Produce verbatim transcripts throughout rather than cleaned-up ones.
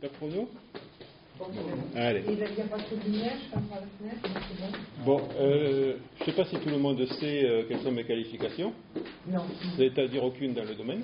La chrono? Allez. Il n'y a pas de lumière, je ferme la fenêtre, c'est bon. Bon, euh, je ne sais pas si tout le monde sait euh, quelles sont mes qualifications. Non. C'est-à-dire aucune dans le domaine.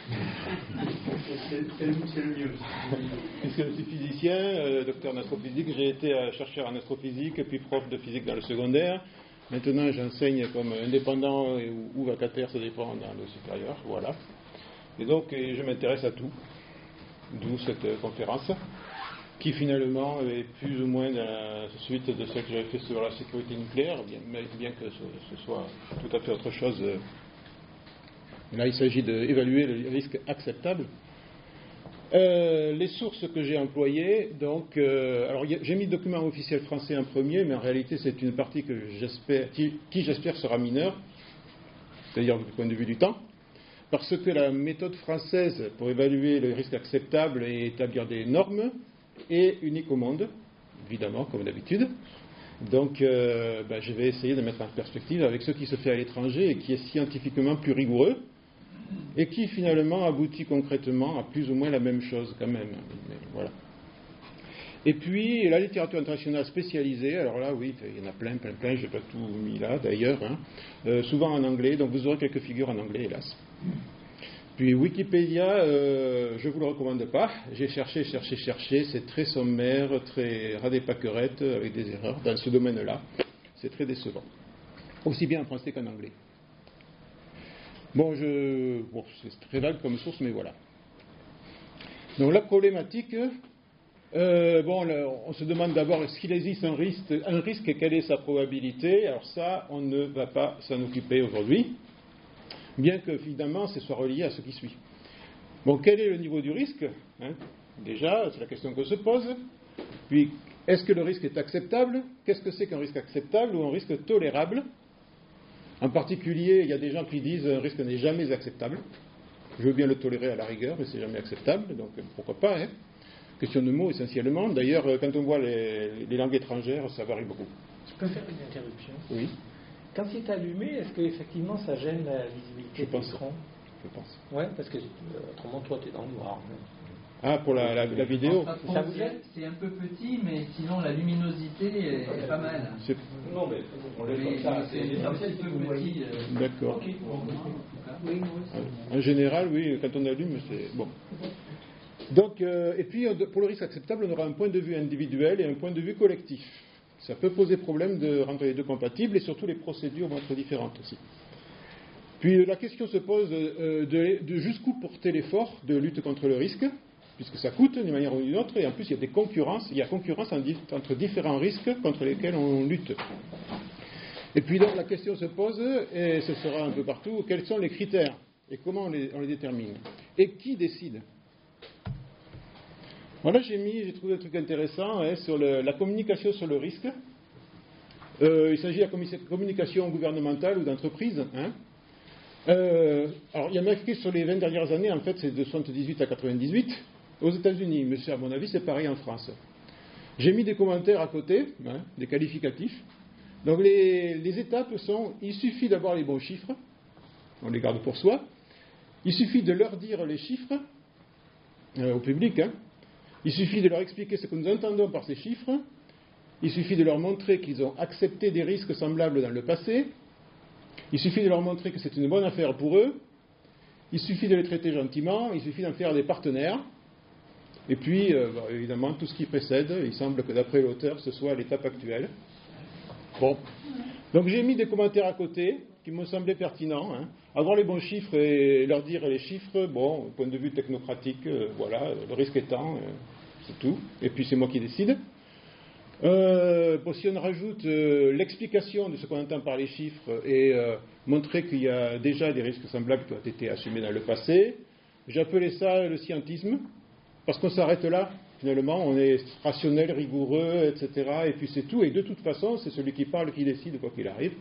C'est le mieux. Puisque je suis physicien, euh, docteur en astrophysique, j'ai été euh, chercheur en astrophysique, puis prof de physique dans le secondaire. Maintenant, j'enseigne comme indépendant ou, ou vacataire, ça dépend, dans le supérieur, voilà. Et donc, et je m'intéresse à tout, d'où cette euh, conférence, qui finalement est plus ou moins dans la suite de celle que j'avais fait sur la sécurité nucléaire, bien, bien que ce, ce soit tout à fait autre chose. Là, il s'agit d'évaluer le risque acceptable. Euh, les sources que j'ai employées, donc, euh, alors j'ai mis le document officiel français en premier, mais en réalité c'est une partie que j'espère, qui, qui j'espère sera mineure, c'est-à-dire du point de vue du temps, parce que la méthode française pour évaluer le risque acceptable et établir des normes est unique au monde, évidemment, comme d'habitude. Donc, euh, ben, je vais essayer de mettre en perspective avec ce qui se fait à l'étranger et qui est scientifiquement plus rigoureux, et qui finalement aboutit concrètement à plus ou moins la même chose quand même. Mais, voilà. Et puis la littérature internationale spécialisée, alors là oui, il y en a plein, plein, plein, je n'ai pas tout mis là d'ailleurs, hein. euh, souvent en anglais, donc vous aurez quelques figures en anglais hélas. Puis Wikipédia, euh, je ne vous le recommande pas, j'ai cherché, cherché, cherché, c'est très sommaire, très ras des pâquerettes, avec des erreurs dans ce domaine-là, c'est très décevant, aussi bien en français qu'en anglais. Bon, je, bon, c'est très vague comme source, mais voilà. Donc la problématique, euh, bon, le, on se demande d'abord est-ce qu'il existe un risque, un risque et quelle est sa probabilité. Alors ça, on ne va pas s'en occuper aujourd'hui, bien que finalement, ce soit relié à ce qui suit. Bon, quel est le niveau du risque, hein? Déjà, c'est la question qu'on se pose. Puis, est-ce que le risque est acceptable? Qu'est-ce que c'est qu'un risque acceptable ou un risque tolérable? En particulier, il y a des gens qui disent un risque n'est jamais acceptable. Je veux bien le tolérer à la rigueur, mais c'est jamais acceptable, donc pourquoi pas, hein. Question de mots essentiellement. D'ailleurs, quand on voit les, les langues étrangères, ça varie beaucoup. Je peux faire une interruption? Oui. Quand c'est allumé, est-ce qu'effectivement ça gêne la visibilité de l'écran? Je pense. Ouais, parce que euh, autrement, toi, tu es dans le noir. Ah, pour la, la, la vidéo. Ça vous gêne? C'est un peu petit, mais sinon la luminosité est, est pas mal. C'est... Non, mais on laisse comme ça. C'est un petit peu petit. Euh... D'accord. Okay. Oui, en général, oui, quand on allume, c'est bon. Donc, euh, et puis, pour le risque acceptable, on aura un point de vue individuel et un point de vue collectif. Ça peut poser problème de rendre les deux compatibles, et surtout les procédures vont être différentes aussi. Puis la question se pose euh, de, de jusqu'où porter l'effort de lutte contre le risque, puisque ça coûte d'une manière ou d'une autre, et en plus il y a des concurrences, il y a concurrence entre différents risques contre lesquels on lutte. Et puis donc la question se pose, et ce sera un peu partout, quels sont les critères, et comment on les, on les détermine, et qui décide. Voilà, j'ai mis, j'ai trouvé un truc intéressant hein, sur le, la communication sur le risque. Euh, il s'agit de la communication gouvernementale ou d'entreprise. Hein. Euh, alors, il y a marqué sur les vingt dernières années, en fait, c'est de soixante-dix-huit à quatre-vingt-dix-huit, aux États-Unis, mais à mon avis, c'est pareil en France. J'ai mis des commentaires à côté, hein, des qualificatifs. Donc, les, les étapes sont, il suffit d'avoir les bons chiffres, on les garde pour soi, il suffit de leur dire les chiffres euh, au public, hein. Il suffit de leur expliquer ce que nous entendons par ces chiffres, il suffit de leur montrer qu'ils ont accepté des risques semblables dans le passé, il suffit de leur montrer que c'est une bonne affaire pour eux, il suffit de les traiter gentiment, il suffit d'en faire des partenaires, et puis, euh, bah, évidemment, tout ce qui précède, il semble que d'après l'auteur, ce soit l'étape actuelle. Bon. Donc j'ai mis des commentaires à côté, qui me semblaient pertinents. Hein. Avoir les bons chiffres et leur dire les chiffres, bon, au point de vue technocratique, euh, voilà, le risque étant, euh, c'est tout. Et puis c'est moi qui décide. Euh, bon, si on rajoute euh, l'explication de ce qu'on entend par les chiffres et euh, montrer qu'il y a déjà des risques semblables qui ont été assumés dans le passé, j'appelais ça le scientisme, parce qu'on s'arrête là. Finalement, on est rationnel, rigoureux, et cetera. Et puis c'est tout. Et de toute façon, c'est celui qui parle qui décide, quoi qu'il arrive.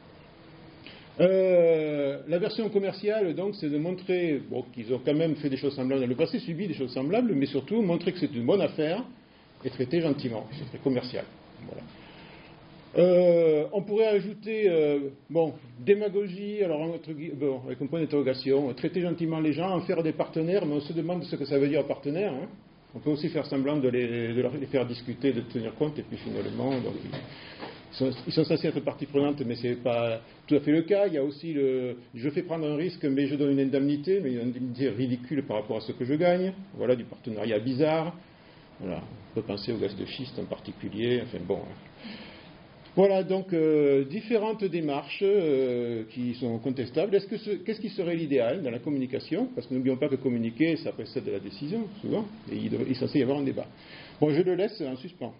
Euh, la version commerciale, donc, c'est de montrer bon, qu'ils ont quand même fait des choses semblables dans le passé, subi des choses semblables, mais surtout montrer que c'est une bonne affaire et traiter gentiment. C'est très commercial. Voilà. Euh, on pourrait ajouter, euh, bon, démagogie, alors entre, bon, avec un point d'interrogation, traiter gentiment les gens, en faire des partenaires, mais on se demande ce que ça veut dire partenaire. Hein. On peut aussi faire semblant de les, de les faire discuter, de tenir compte, et puis finalement, donc, ils, sont, ils sont censés être partie prenante, mais ce n'est pas tout à fait le cas. Il y a aussi le je fais prendre un risque, mais je donne une indemnité, mais une indemnité ridicule par rapport à ce que je gagne. Voilà, du partenariat bizarre. Voilà. On peut penser au gaz de schiste en particulier. Enfin bon. Voilà, donc euh, différentes démarches euh, qui sont contestables. Est-ce que ce, qu'est-ce qui serait l'idéal dans la communication? Parce que n'oublions pas que communiquer, ça précède de la décision, souvent, et il, il est censé y avoir un débat. Bon, je le laisse en suspens.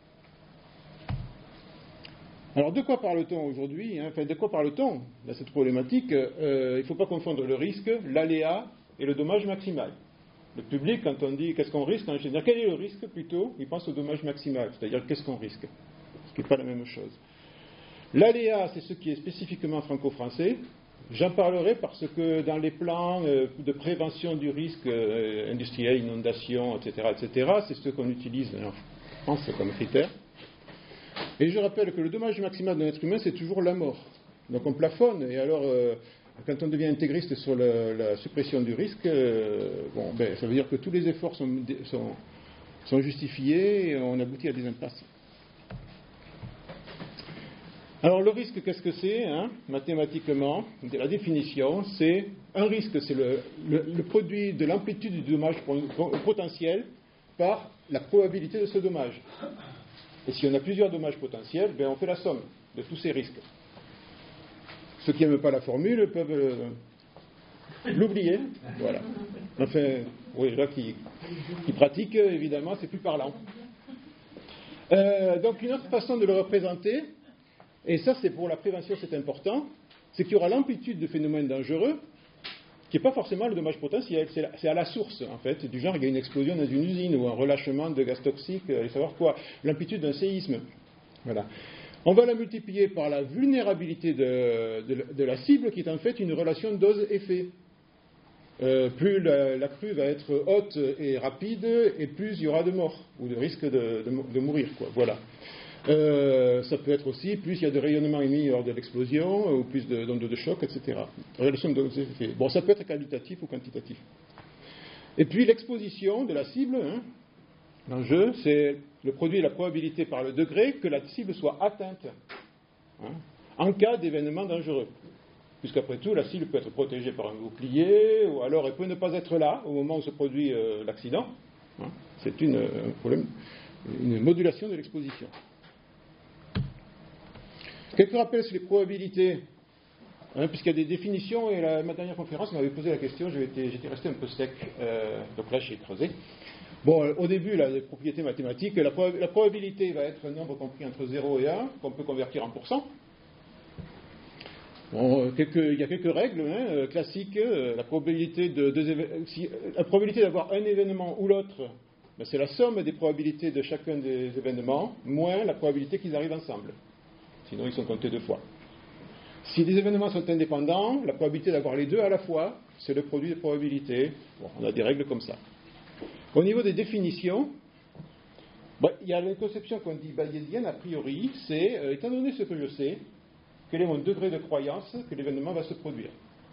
Alors, de quoi parle-t-on aujourd'hui, hein? Enfin, de quoi parle-t-on dans cette problématique? euh, Il ne faut pas confondre le risque, l'aléa et le dommage maximal. Le public, quand on dit qu'est-ce qu'on risque, en général, quel est le risque plutôt? Il pense au dommage maximal, c'est-à-dire qu'est-ce qu'on risque? Ce qui n'est pas la même chose. L'aléa, c'est ce qui est spécifiquement franco-français. J'en parlerai parce que dans les plans de prévention du risque industriel, inondation, et cetera, et cetera, c'est ce qu'on utilise en France comme critère. Et je rappelle que le dommage maximal d'un être humain, c'est toujours la mort. Donc on plafonne, et alors, euh, quand on devient intégriste sur le, la suppression du risque, euh, bon, ben, ça veut dire que tous les efforts sont, sont, sont justifiés et on aboutit à des impasses. Alors le risque, qu'est-ce que c'est, hein, mathématiquement? La définition, c'est un risque, c'est le, le, le produit de l'amplitude du dommage potentiel par la probabilité de ce dommage. Et si on a plusieurs dommages potentiels, ben on fait la somme de tous ces risques. Ceux qui n'aiment pas la formule peuvent euh, l'oublier. Voilà. Enfin, oui, là qui, qui pratiquent, évidemment, c'est plus parlant. Euh, donc une autre façon de le représenter, et ça, c'est pour la prévention, c'est important, c'est qu'il y aura l'amplitude de phénomènes dangereux, qui n'est pas forcément le dommage potentiel, c'est, la, c'est à la source, en fait, du genre, il y a une explosion dans une usine, ou un relâchement de gaz toxique, allez savoir quoi, l'amplitude d'un séisme. Voilà. On va la multiplier par la vulnérabilité de, de, de la cible, qui est en fait une relation dose-effet. Euh, plus la, la crue va être haute et rapide, et plus il y aura de morts, ou de risque de, de, de mourir, quoi. Voilà. Euh, ça peut être aussi, plus il y a de rayonnement émis lors de l'explosion, ou plus d'ondes de, de choc, et cetera. Bon, ça peut être qualitatif ou quantitatif. Et puis l'exposition de la cible, hein, l'enjeu, c'est le produit et la probabilité par le degré que la cible soit atteinte, hein, en cas d'événement dangereux. Puisqu'après tout, la cible peut être protégée par un bouclier, ou alors elle peut ne pas être là au moment où se produit euh, l'accident. Hein. C'est une, un problème, une modulation de l'exposition. Quelques rappels sur les probabilités, hein, puisqu'il y a des définitions, et la, ma dernière conférence m'avait posé la question, j'étais, j'étais resté un peu sec, euh, donc là j'ai creusé. Bon, euh, au début, la propriété mathématique, la, prob- la probabilité va être un nombre compris entre zéro et un, qu'on peut convertir en pourcent. Bon, quelques, il y a quelques règles hein, classiques, euh, la probabilité, de, de, si, la probabilité d'avoir un événement ou l'autre, ben, c'est la somme des probabilités de chacun des événements, moins la probabilité qu'ils arrivent ensemble. Sinon, ils sont comptés deux fois. Si des événements sont indépendants, la probabilité d'avoir les deux à la fois, c'est le produit des probabilités. Bon, on a des règles comme ça. Au niveau des définitions, bon, il y a une conception qu'on dit bayésienne, a priori, c'est, euh, étant donné ce que je sais, quel est mon degré de croyance que l'événement va se produire.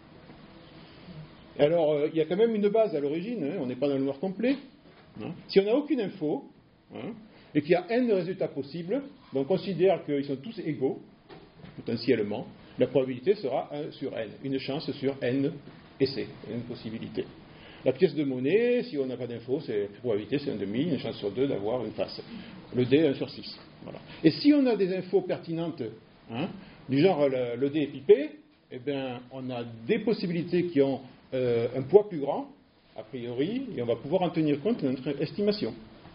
Et alors, euh, il y a quand même une base à l'origine, hein, on n'est pas dans le noir complet. Hein. Si on n'a aucune info, hein, et qu'il y a n résultats possibles, on considère qu'ils sont tous égaux, potentiellement, la probabilité sera un sur n, une chance sur n essais, une possibilité. La pièce de monnaie, si on n'a pas d'info, c'est, la probabilité c'est un demi, une chance sur deux d'avoir une face. Le dé, un sur six. Voilà. Et si on a des infos pertinentes, hein, du genre le, le dé est pipé, eh bien, on a des possibilités qui ont euh, un poids plus grand, a priori, et on va pouvoir en tenir compte dans notre estimation.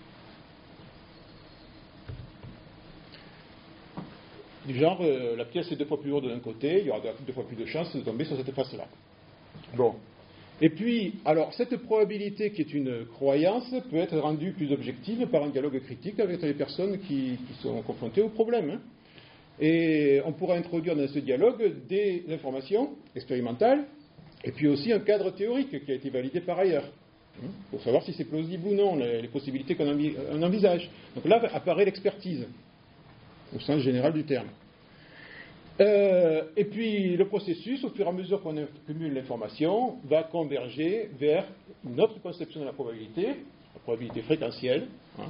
Du genre, euh, la pièce est deux fois plus lourde d'un côté, il y aura deux fois plus de chances de tomber sur cette face-là. Bon. Et puis, alors, cette probabilité qui est une croyance peut être rendue plus objective par un dialogue critique avec les personnes qui, qui sont confrontées au problème. Hein. Et on pourra introduire dans ce dialogue des informations expérimentales et puis aussi un cadre théorique qui a été validé par ailleurs, hein, pour savoir si c'est plausible ou non, les, les possibilités qu'on envi- on envisage. Donc là apparaît l'expertise, au sens général du terme. Euh, et puis le processus, au fur et à mesure qu'on accumule l'information, va converger vers une autre conception de la probabilité, probabilité fréquentielle, hein,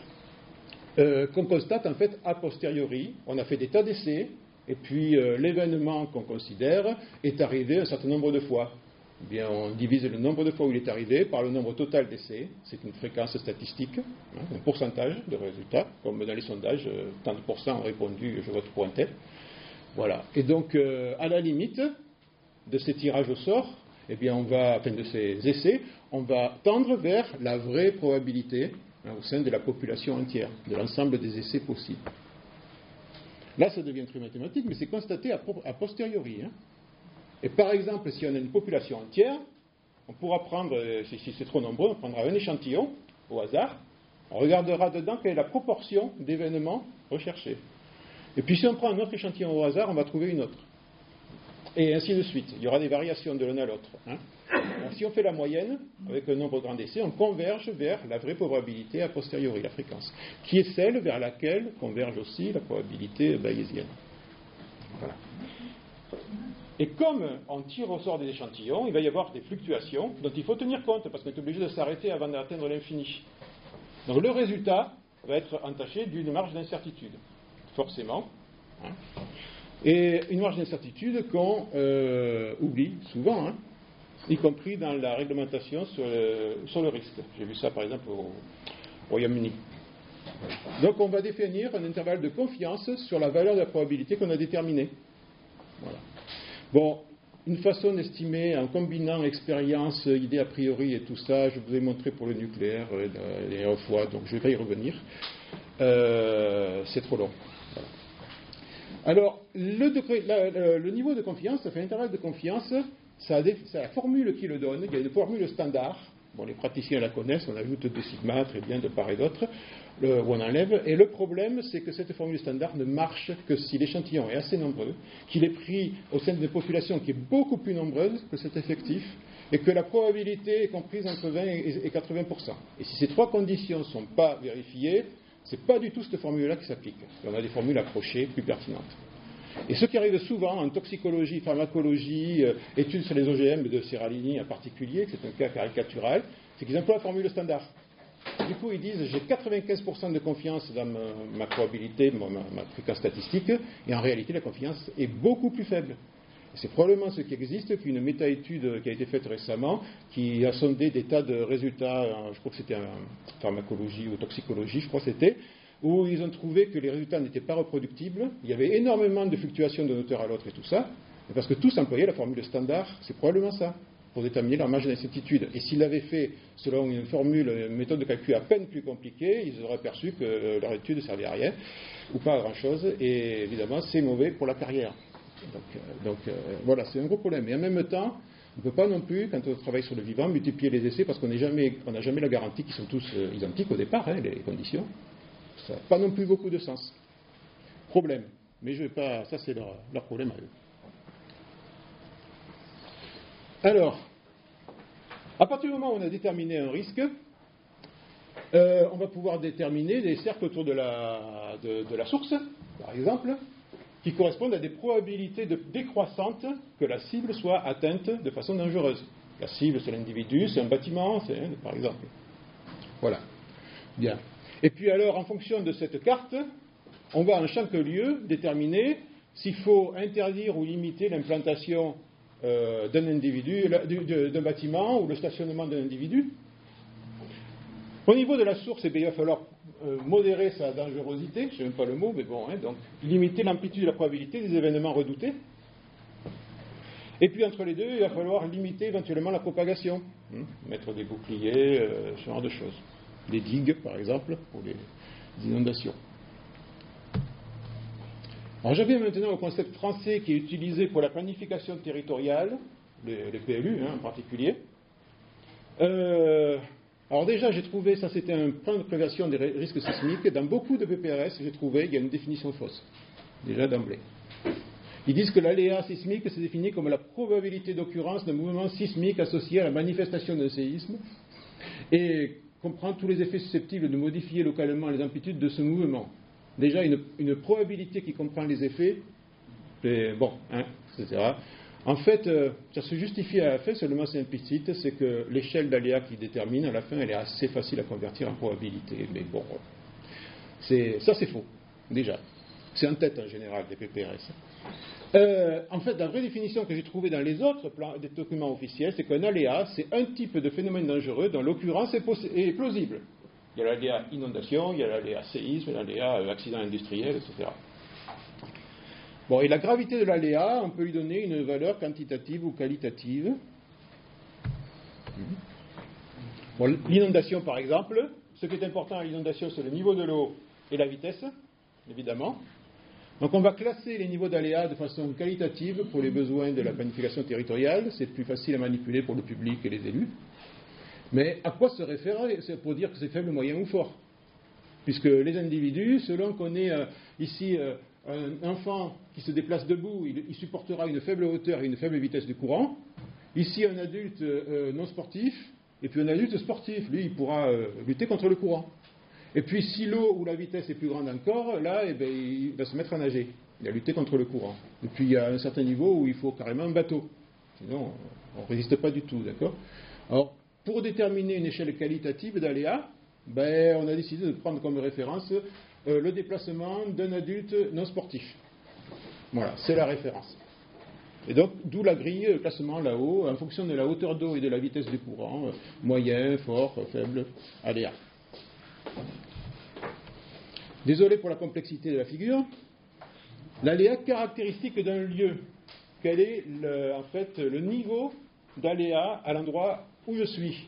euh, qu'on constate en fait a posteriori. On a fait des tas d'essais, et puis euh, l'événement qu'on considère est arrivé un certain nombre de fois. Eh bien, on divise le nombre de fois où il est arrivé par le nombre total d'essais, c'est une fréquence statistique, hein, un pourcentage de résultats, comme dans les sondages, euh, tant de pourcents ont répondu je vote pour un tel. Voilà. Et donc, euh, à la limite de ces tirages au sort, eh bien, on va, enfin de ces essais, on va tendre vers la vraie probabilité hein, au sein de la population entière, de l'ensemble des essais possibles. Là, ça devient très mathématique, mais c'est constaté a, a posteriori. Hein. Et par exemple, si on a une population entière, on pourra prendre, si, si c'est trop nombreux, on prendra un échantillon au hasard, on regardera dedans quelle est la proportion d'événements recherchés. Et puis si on prend un autre échantillon au hasard, on va trouver une autre. Et ainsi de suite. Il y aura des variations de l'un à l'autre. Hein. Alors, si on fait la moyenne, avec un nombre grand d'essais, on converge vers la vraie probabilité a posteriori, la fréquence, qui est celle vers laquelle converge aussi la probabilité bayésienne. Voilà. Et comme on tire au sort des échantillons, il va y avoir des fluctuations dont il faut tenir compte, parce qu'on est obligé de s'arrêter avant d'atteindre l'infini. Donc le résultat va être entaché d'une marge d'incertitude, forcément. Hein. Et une marge d'incertitude qu'on euh, oublie souvent, hein, y compris dans la réglementation sur le, sur le risque. J'ai vu ça par exemple au Royaume-Uni. Donc on va définir un intervalle de confiance sur la valeur de la probabilité qu'on a déterminée. Voilà. Bon, une façon d'estimer en combinant expérience, idée a priori et tout ça, je vous ai montré pour le nucléaire euh, la dernière fois, donc je ne vais pas y revenir. Euh, c'est trop long. Voilà. Alors, le, degré, la, la, le niveau de confiance, ça fait l'intervalle de confiance, ça a, des, ça a la formule qui le donne, il y a une formule standard. Bon, les praticiens la connaissent, on ajoute deux sigma, très bien, de part et d'autre, le, ou on enlève. Et le problème, c'est que cette formule standard ne marche que si l'échantillon est assez nombreux, qu'il est pris au sein d'une population qui est beaucoup plus nombreuse que cet effectif, et que la probabilité est comprise entre vingt et quatre-vingts pour cent. Et si ces trois conditions ne sont pas vérifiées, ce n'est pas du tout cette formule-là qui s'applique. On a des formules approchées, plus pertinentes. Et ce qui arrive souvent en toxicologie, pharmacologie, euh, études sur les O G M de Serralini en particulier, c'est un cas caricatural, c'est qu'ils emploient la formule standard. Du coup, ils disent j'ai quatre-vingt-quinze pour cent de confiance dans ma, ma probabilité, ma, ma fréquence statistique, et en réalité, la confiance est beaucoup plus faible. Et c'est probablement ce qui existe, qu'une méta-étude qui a été faite récemment, qui a sondé des tas de résultats, je crois que c'était en pharmacologie ou toxicologie, je crois que c'était, où ils ont trouvé que les résultats n'étaient pas reproductibles, il y avait énormément de fluctuations d'un auteur à l'autre et tout ça, et parce que tous employaient la formule standard, c'est probablement ça, pour déterminer leur marge d'incertitude. Et s'ils l'avaient fait selon une formule, une méthode de calcul à peine plus compliquée, ils auraient perçu que leur étude ne servait à rien, ou pas à grand-chose, et évidemment c'est mauvais pour la carrière. Donc, euh, donc euh, voilà, c'est un gros problème. Et en même temps, on ne peut pas non plus, quand on travaille sur le vivant, multiplier les essais, parce qu'on n'a jamais, jamais la garantie qu'ils sont tous euh, identiques au départ, hein, les conditions. Ça n'a pas non plus beaucoup de sens. Problème. Mais je vais pas. Ça, c'est leur, leur problème à eux. Alors, à partir du moment où on a déterminé un risque, euh, on va pouvoir déterminer des cercles autour de la, de, de la source, par exemple, qui correspondent à des probabilités de, décroissantes que la cible soit atteinte de façon dangereuse. La cible, c'est l'individu, c'est un bâtiment, c'est, par exemple. Voilà. Bien. Et puis alors, en fonction de cette carte, on va en chaque lieu déterminer s'il faut interdire ou limiter l'implantation euh, d'un individu, d'un bâtiment ou le stationnement d'un individu. Au niveau de la source, eh bien, il va falloir euh, modérer sa dangerosité, je ne sais même pas le mot, mais bon, hein, donc limiter l'amplitude de la probabilité des événements redoutés. Et puis entre les deux, il va falloir limiter éventuellement la propagation, hein, mettre des boucliers, euh, ce genre de choses. Des digues, par exemple, pour les inondations. Alors j'en viens maintenant au concept français qui est utilisé pour la planification territoriale, les, les P L U hein, en particulier. Euh, alors déjà, j'ai trouvé, ça c'était un plan de prévention des risques sismiques, dans beaucoup de P P R S, j'ai trouvé, il y a une définition fausse, déjà d'emblée. Ils disent que l'aléa sismique se définit comme la probabilité d'occurrence d'un mouvement sismique associé à la manifestation d'un séisme, et comprend tous les effets susceptibles de modifier localement les amplitudes de ce mouvement. Déjà, une, une probabilité qui comprend les effets, et bon, hein, et cetera. En fait, euh, ça se justifie à la fin, seulement c'est implicite, c'est que l'échelle d'aléas qui détermine, à la fin, elle est assez facile à convertir en probabilité. Mais bon, c'est, ça c'est faux, déjà. C'est en tête en général des P P R S. Euh, en fait, la vraie définition que j'ai trouvée dans les autres plans, des documents officiels, c'est qu'un aléa, c'est un type de phénomène dangereux dont l'occurrence est, poss- est plausible. Il y a l'aléa inondation, il y a l'aléa séisme, l'aléa euh, accident industriel, et cetera. Bon, et la gravité de l'aléa, on peut lui donner une valeur quantitative ou qualitative. Bon, l'inondation, par exemple, ce qui est important à l'inondation, c'est le niveau de l'eau et la vitesse, évidemment. Donc on va classer les niveaux d'aléa de façon qualitative pour les besoins de la planification territoriale. C'est plus facile à manipuler pour le public et les élus. Mais à quoi se référer? C'est pour dire que c'est faible, moyen ou fort. Puisque les individus, selon qu'on ait euh, ici euh, un enfant qui se déplace debout, il, il supportera une faible hauteur et une faible vitesse du courant. Ici, un adulte euh, non sportif, et puis un adulte sportif, lui, il pourra euh, lutter contre le courant. Et puis, si l'eau ou la vitesse est plus grande encore, là, eh bien, il va se mettre à nager. Il va lutter contre le courant. Et puis, il y a un certain niveau où il faut carrément un bateau. Sinon, on ne résiste pas du tout, d'accord? Alors, pour déterminer une échelle qualitative d'aléa, ben, on a décidé de prendre comme référence euh, le déplacement d'un adulte non sportif. Voilà, c'est la référence. Et donc, d'où la grille, le classement là-haut, en fonction de la hauteur d'eau et de la vitesse du courant, euh, moyen, fort, faible, aléa. Désolé pour la complexité de la figure. L'aléa caractéristique d'un lieu. Quel est le, en fait le niveau d'aléa à l'endroit où je suis?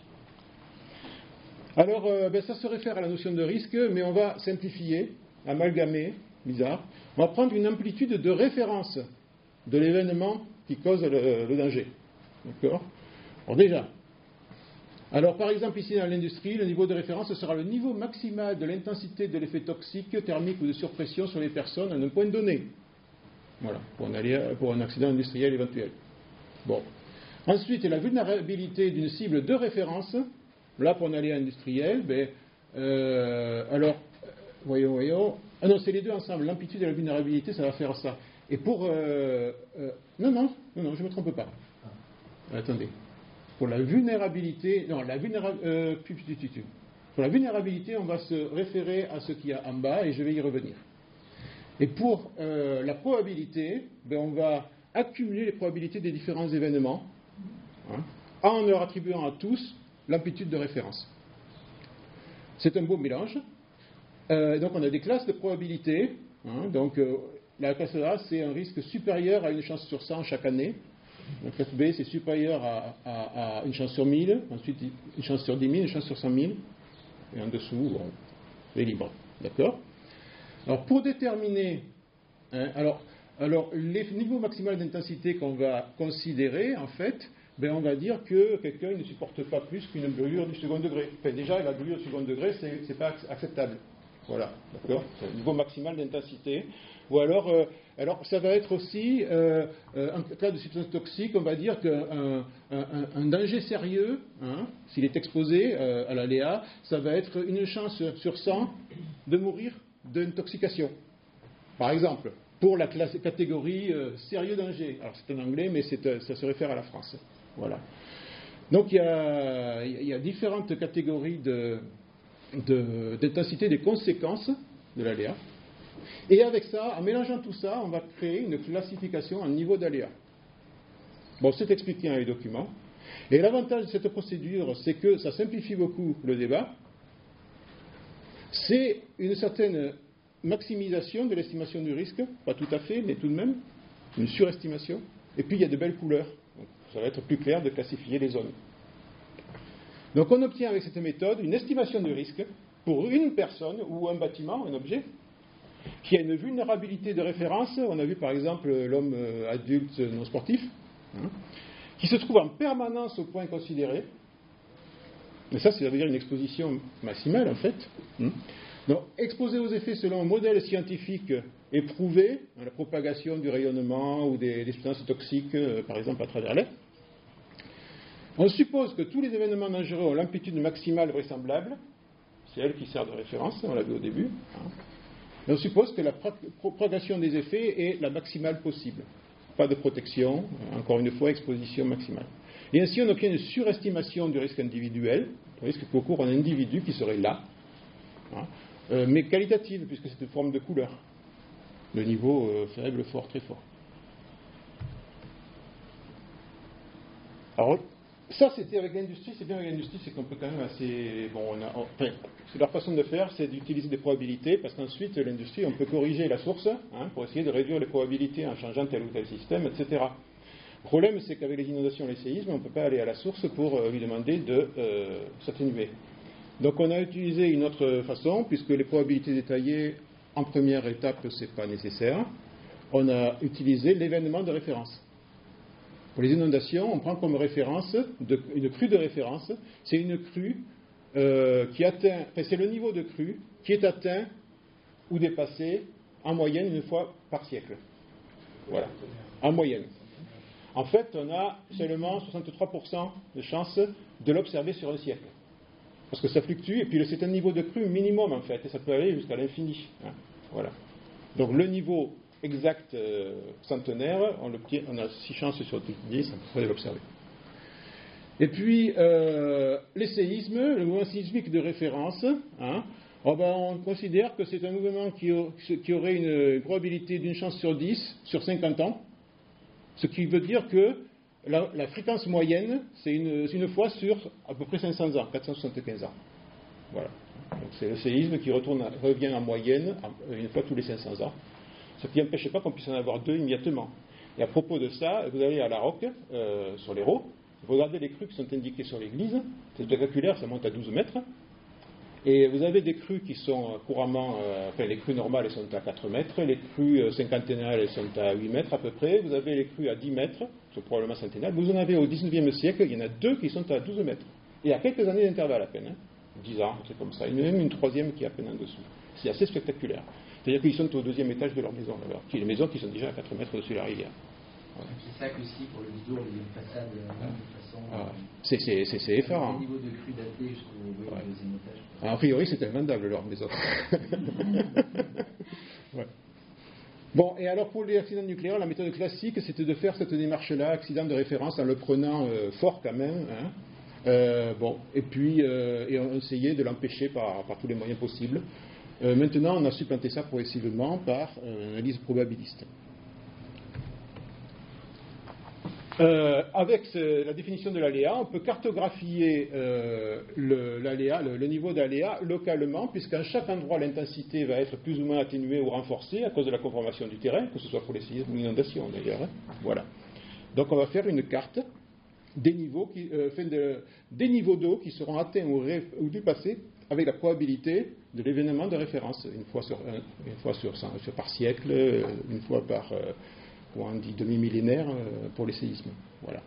Alors, euh, ben, ça se réfère à la notion de risque, mais on va simplifier, amalgamer, bizarre. On va prendre une amplitude de référence de l'événement qui cause le, le danger. D'accord? Alors déjà, alors par exemple ici dans l'industrie, le niveau de référence sera le niveau maximal de l'intensité de l'effet toxique, thermique ou de surpression sur les personnes à un point donné. Voilà, pour un, aléa, pour un accident industriel éventuel. Bon. Ensuite, la vulnérabilité d'une cible de référence. Là, pour un aléa industriel, ben, euh, alors, voyons, voyons. Ah non, c'est les deux ensemble. L'amplitude et la vulnérabilité, ça va faire ça. Et pour... Euh, euh, non, non, non, non, je ne me trompe pas. Ah. Attendez. Pour la vulnérabilité... Non, la vulnérabilité... Euh, pour la vulnérabilité, on va se référer à ce qu'il y a en bas, et je vais y revenir. Et pour euh, la probabilité, ben, on va accumuler les probabilités des différents événements, hein, en leur attribuant à tous l'amplitude de référence. C'est un beau mélange. Euh, donc on a des classes de probabilité. Hein, donc euh, la classe A, c'est un risque supérieur à une chance sur cent chaque année. La classe B, c'est supérieur à, à, à une chance sur mille. Ensuite, une chance sur dix mille, une chance sur cent mille. Et en dessous, bon, c'est libre. D'accord? Alors pour déterminer... Hein, alors, alors les niveaux maximaux d'intensité qu'on va considérer, en fait... Ben on va dire que quelqu'un ne supporte pas plus qu'une brûlure du second degré. Enfin, déjà, la brûlure du second degré, ce n'est pas acceptable. Voilà, d'accord? C'est le niveau maximal d'intensité. Ou alors, euh, alors, ça va être aussi, euh, euh, en cas de substance toxique, on va dire qu'un un, un, un danger sérieux, hein, s'il est exposé euh, à l'aléa, ça va être une chance sur cent de mourir d'intoxication. Par exemple, pour la classe, catégorie euh, sérieux danger. Alors, c'est en anglais, mais c'est, ça se réfère à la France. Voilà. Donc il y, a, il y a différentes catégories de, de, d'intensité des conséquences de l'aléa. Et avec ça, en mélangeant tout ça, on va créer une classification en niveau d'aléa. Bon, c'est expliqué dans les documents. Et l'avantage de cette procédure, c'est que ça simplifie beaucoup le débat. C'est une certaine maximisation de l'estimation du risque, pas tout à fait, mais tout de même, une surestimation. Et puis il y a de belles couleurs. Donc, ça va être plus clair de classifier les zones. Donc on obtient avec cette méthode une estimation du risque pour une personne ou un bâtiment, un objet, qui a une vulnérabilité de référence. On a vu par exemple l'homme adulte non sportif, hein, qui se trouve en permanence au point considéré. Mais ça, ça veut dire une exposition maximale en fait. Hein. Donc, exposé aux effets selon un modèle scientifique éprouvé, hein, la propagation du rayonnement ou des, des substances toxiques, euh, par exemple à travers l'air. On suppose que tous les événements dangereux ont l'amplitude maximale vraisemblable, c'est elle qui sert de référence, on l'a vu au début. Hein. Et on suppose que la propagation des effets est la maximale possible. pas de protection, encore une fois, exposition maximale. Et ainsi, on obtient une surestimation du risque individuel, le risque qu'au cours un individu qui serait là, hein, euh, mais qualitative, puisque c'est une forme de couleur. Le niveau euh, faible, fort, très fort. Alors, ça, c'était avec l'industrie. C'est bien avec l'industrie, c'est qu'on peut quand même assez... Bon, on a, enfin, c'est leur façon de faire, c'est d'utiliser des probabilités, parce qu'ensuite, l'industrie, on peut corriger la source, hein, pour essayer de réduire les probabilités en changeant tel ou tel système, et cetera. Le problème, c'est qu'avec les inondations et les séismes, on ne peut pas aller à la source pour euh, lui demander de euh, s'atténuer. Donc, on a utilisé une autre façon, puisque les probabilités détaillées, en première étape, ce n'est pas nécessaire. On a utilisé l'événement de référence. Pour les inondations, on prend comme référence, de, une crue de référence, c'est une crue euh, qui atteint, enfin, c'est le niveau de crue qui est atteint ou dépassé en moyenne une fois par siècle. Voilà, en moyenne. En fait, on a seulement soixante-trois pour cent de chances de l'observer sur un siècle. Parce que ça fluctue, et puis c'est un niveau de crue minimum en fait, et ça peut aller jusqu'à l'infini. Hein. Voilà. Donc le niveau exact euh, centenaire, on, on a six chances sur dix, on pourrait l'observer. Et puis, euh, les séismes, le mouvement sismique de référence, hein, oh ben, on considère que c'est un mouvement qui, qui aurait une probabilité d'une chance sur dix, sur cinquante ans, ce qui veut dire que la, la fréquence moyenne, c'est une, une fois sur à peu près cinq cents ans, quatre cent soixante-quinze ans. Voilà. Donc c'est le séisme qui retourne, revient en moyenne une fois tous les cinq cents ans. Ce qui n'empêche pas qu'on puisse en avoir deux immédiatement. Et à propos de ça, vous allez à la Roque, euh, sur l'Hérault, vous regardez les crues qui sont indiquées sur l'église, c'est spectaculaire, ça monte à douze mètres, et vous avez des crues qui sont couramment, euh, enfin les crues normales elles sont à quatre mètres, les crues euh, cinquantennales elles sont à huit mètres à peu près, vous avez les crues à dix mètres, sont probablement centennales, vous en avez au dix-neuvième siècle, il y en a deux qui sont à douze mètres, et à quelques années d'intervalle à peine, hein, dix ans, c'est comme ça, et même une troisième qui est à peine en dessous. C'est assez spectaculaire. C'est-à-dire qu'ils sont au deuxième étage de leur maison, alors, qui est les maisons qui sont déjà à quatre mètres au-dessus de la rivière. Voilà. C'est ça qu'aussi pour le Bidour, il y a une façade euh, de façon. Ah, c'est, c'est, c'est, c'est effarant. Au niveau de crue datée jusqu'au ouais. deuxième étage. A priori, c'est invendable leur maison. Ouais. Bon, et alors pour les accidents nucléaires, la méthode classique, c'était de faire cette démarche-là, accident de référence, en le prenant euh, fort quand même. Hein. Euh, bon, et puis euh, et on essayait de l'empêcher par, par tous les moyens possibles. Euh, maintenant, on a supplanté ça progressivement par euh, une analyse probabiliste. Euh, avec ce, la définition de l'aléa, on peut cartographier euh, le, l'aléa, le, le niveau d'aléa localement, puisqu'à chaque endroit, l'intensité va être plus ou moins atténuée ou renforcée à cause de la conformation du terrain, que ce soit pour les séismes ou l'inondation d'ailleurs. Hein. Voilà. Donc on va faire une carte des niveaux, qui, euh, de, des niveaux d'eau qui seront atteints ou, ré, ou dépassés avec la probabilité de l'événement de référence, une fois sur, une fois sur, sur par siècle, une fois par, euh, on dit demi-millénaire euh, pour les séismes. Voilà.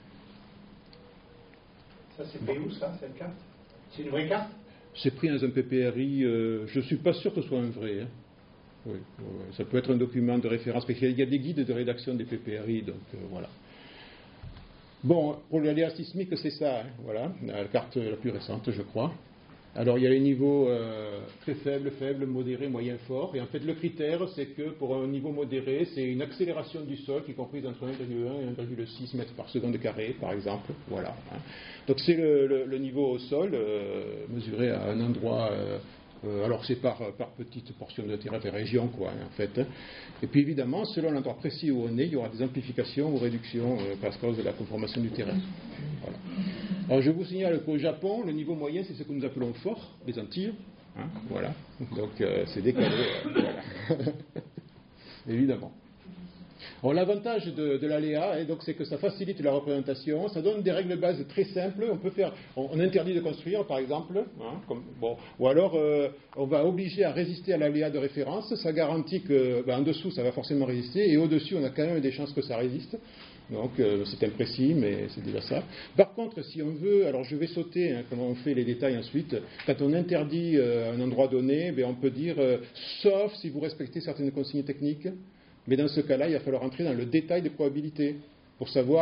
Ça c'est pris où ça, cette carte? C'est une vraie carte? C'est pris dans un P P R I, euh, je ne suis pas sûr que ce soit un vrai. Hein. Oui, oui, ça peut être un document de référence, parce qu'il y a des guides de rédaction des P P R I, donc euh, voilà. Bon, pour l'aléa sismique, c'est ça, hein, voilà, la carte la plus récente, je crois. Alors, il y a les niveaux euh, très faibles, faibles, modérés, moyens, forts. Et en fait, le critère, c'est que pour un niveau modéré, c'est une accélération du sol qui est comprise entre un virgule un et un virgule six mètres par seconde carré, par exemple. Voilà. Hein. Donc, c'est le, le, le niveau au sol, euh, mesuré à un endroit... Euh, Euh, alors c'est par, par petite portion de terrain, de région, quoi, hein, en fait. Et puis évidemment, selon l'endroit précis où on est, il y aura des amplifications ou réductions euh, par cause de la conformation du terrain. Voilà. Alors je vous signale qu'au Japon, le niveau moyen, c'est ce que nous appelons fort, les Antilles. Hein, voilà. Donc euh, c'est décalé. Euh, voilà. Évidemment. Alors, l'avantage de, de l'aléa, hein, donc, c'est que ça facilite la représentation, ça donne des règles de base très simples. On peut faire, on, on interdit de construire, par exemple, hein, comme, bon, ou alors euh, on va obliger à résister à l'aléa de référence. Ça garantit que, ben, en dessous, ça va forcément résister, et au-dessus, on a quand même des chances que ça résiste. Donc euh, c'est imprécis, mais c'est déjà ça. Par contre, si on veut, alors je vais sauter, hein, comment on fait les détails ensuite. Quand on interdit euh, un endroit donné, ben, on peut dire, euh, sauf si vous respectez certaines consignes techniques. Mais dans ce cas-là, il va falloir entrer dans le détail des probabilités pour savoir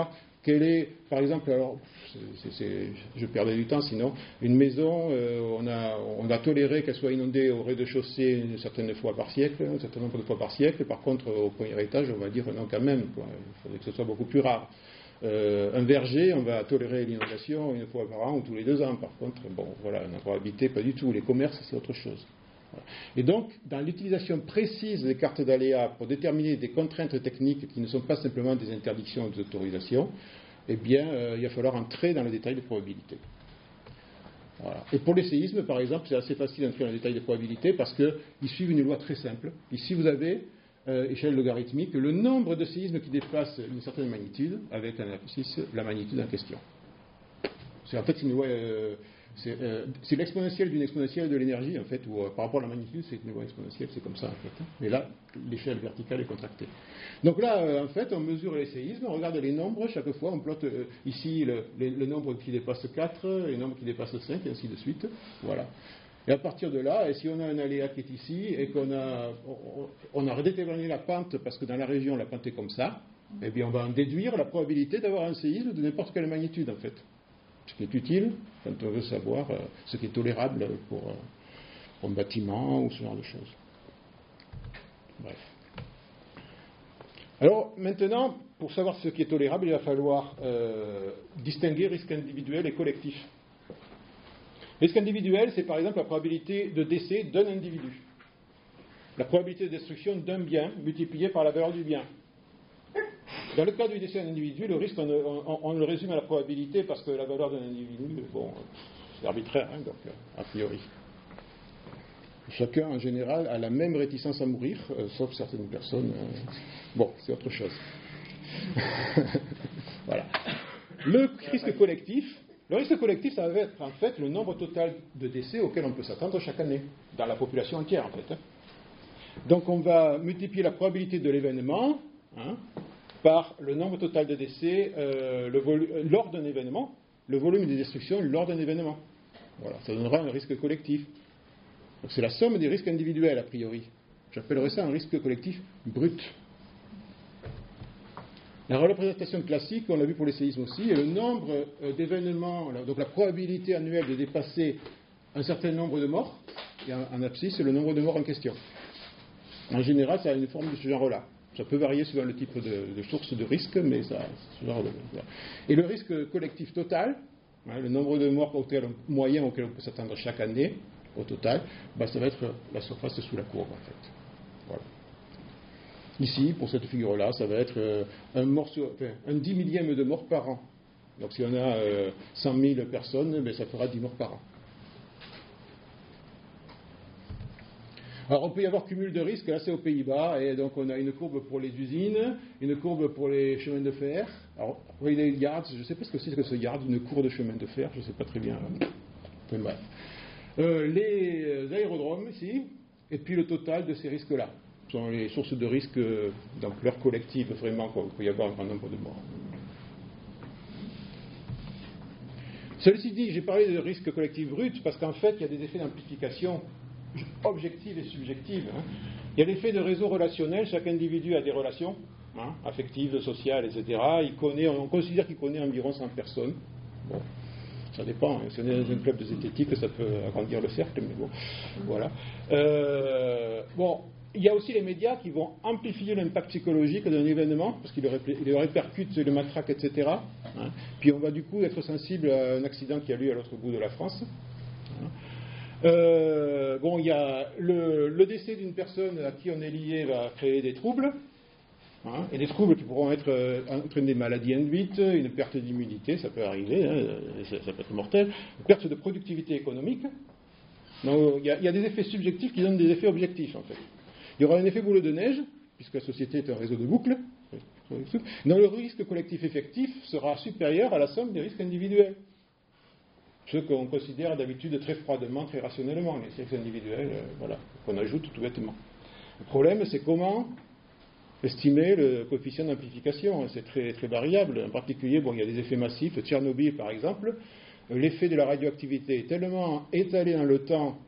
quelle est, par exemple, alors, c'est, c'est, je perdais du temps sinon, une maison, euh, on, a, on a toléré qu'elle soit inondée au rez-de-chaussée une certaine fois par siècle, un certain nombre de fois par siècle, par contre, au premier étage, on va dire non quand même, quoi. Il faudrait que ce soit beaucoup plus rare. Euh, un verger, on va tolérer l'inondation une fois par an ou tous les deux ans, par contre, bon, voilà, un endroit habité, pas du tout. Les commerces, c'est autre chose. Voilà. Et donc, dans l'utilisation précise des cartes d'aléas pour déterminer des contraintes techniques qui ne sont pas simplement des interdictions ou des autorisations, eh bien, euh, il va falloir entrer dans le détail des probabilités. Voilà. Et pour les séismes, par exemple, c'est assez facile d'entrer dans le détail des probabilités parce qu'ils suivent une loi très simple. Ici, vous avez, euh, échelle logarithmique, le nombre de séismes qui dépassent une certaine magnitude, avec un abscisse, la magnitude en question. C'est en fait une loi... Euh, C'est, euh, c'est l'exponentielle d'une exponentielle de l'énergie, en fait, où euh, par rapport à la magnitude, c'est une loi exponentielle, c'est comme ça, en fait. Hein. Mais là, l'échelle verticale est contractée. Donc là, euh, en fait, on mesure les séismes, on regarde les nombres, chaque fois, on plotte euh, ici le, le, le nombre qui dépasse quatre, les nombres qui dépassent cinq, et ainsi de suite. Voilà. Et à partir de là, et si on a un aléa qui est ici, et qu'on a, on, on a redéterminé la pente, parce que dans la région, la pente est comme ça, eh bien, on va en déduire la probabilité d'avoir un séisme de n'importe quelle magnitude, en fait. Ce qui est utile quand on veut savoir euh, ce qui est tolérable pour, euh, pour un bâtiment ou ce genre de choses. Bref. Alors maintenant, pour savoir ce qui est tolérable, il va falloir euh, distinguer risque individuel et collectif. Risque individuel, c'est par exemple la probabilité de décès d'un individu. La probabilité de destruction d'un bien multipliée par la valeur du bien. Dans le cas du décès d'un individu, le risque, on, on, on le résume à la probabilité parce que la valeur d'un individu, bon, c'est arbitraire, hein, donc, a priori. Chacun, en général, a la même réticence à mourir, euh, sauf certaines personnes. Euh, bon, c'est autre chose. Voilà. Le risque collectif, le risque collectif, ça va être en fait le nombre total de décès auquel on peut s'attendre chaque année, dans la population entière, en fait. Hein. Donc, on va multiplier la probabilité de l'événement, hein, par le nombre total de décès euh, le volu- lors d'un événement, le volume des destructions lors d'un événement. Voilà, ça donnera un risque collectif. Donc c'est la somme des risques individuels, a priori. J'appellerais ça un risque collectif brut. La représentation classique, on l'a vu pour les séismes aussi, est le nombre euh, d'événements, donc la probabilité annuelle de dépasser un certain nombre de morts, et en, en abscisse, c'est le nombre de morts en question. En général, ça a une forme de ce genre-là. Ça peut varier suivant le type de, de source de risque, mais ça, ce genre de, et le risque collectif total, hein, le nombre de morts auquel, moyen auquel on peut s'attendre chaque année, au total, ben, ça va être la surface sous la courbe, en fait. Voilà. Ici, pour cette figure-là, ça va être euh, un, mort sur, enfin, un dix millième de morts par an. Donc si on a euh, cent mille personnes, ben, ça fera dix morts par an. Alors on peut y avoir cumul de risques, là c'est aux Pays-Bas, et donc on a une courbe pour les usines, une courbe pour les chemins de fer. Alors, vous voyez les yards, je ne sais pas ce que c'est que ce yard, une cour de chemin de fer, je ne sais pas très bien. Enfin, bref. Euh, les aérodromes ici, et puis le total de ces risques-là. Ce sont les sources de risques d'ampleur collective, vraiment, quoi. Il peut y avoir un grand nombre de morts. Ceci dit, j'ai parlé de risque collectif brut parce qu'en fait, il y a des effets d'amplification objective et subjective. Hein. Il y a l'effet de réseau relationnel, chaque individu a des relations, hein, affectives, sociales, et cetera. Il connaît, on considère qu'il connaît environ cent personnes. Bon, ça dépend, hein. Si on est dans un club de zététique, ça peut agrandir le cercle, mais bon, voilà. Euh, bon, il y a aussi les médias qui vont amplifier l'impact psychologique d'un événement, parce qu'ils le, répé- le répercutent, le matraquent, et cetera. Hein. Puis on va du coup être sensible à un accident qui a lieu à l'autre bout de la France. Hein. Euh, bon, il y a le, le décès d'une personne à qui on est lié va créer des troubles, hein, et des troubles qui pourront être euh, entraîner des maladies induites, une perte d'immunité, ça peut arriver, hein, ça, ça peut être mortel, une perte de productivité économique. Donc, il y a, il y a des effets subjectifs qui donnent des effets objectifs, en fait. Il y aura un effet boule de neige, puisque la société est un réseau de boucles. Donc le risque collectif effectif sera supérieur à la somme des risques individuels. Ceux qu'on considère d'habitude très froidement, très rationnellement, les risques individuels, euh, voilà, qu'on ajoute tout bêtement. Le problème, c'est comment estimer le coefficient d'amplification. C'est très, très variable. En particulier, bon, il y a des effets massifs. Tchernobyl, par exemple, l'effet de la radioactivité est tellement étalé dans le temps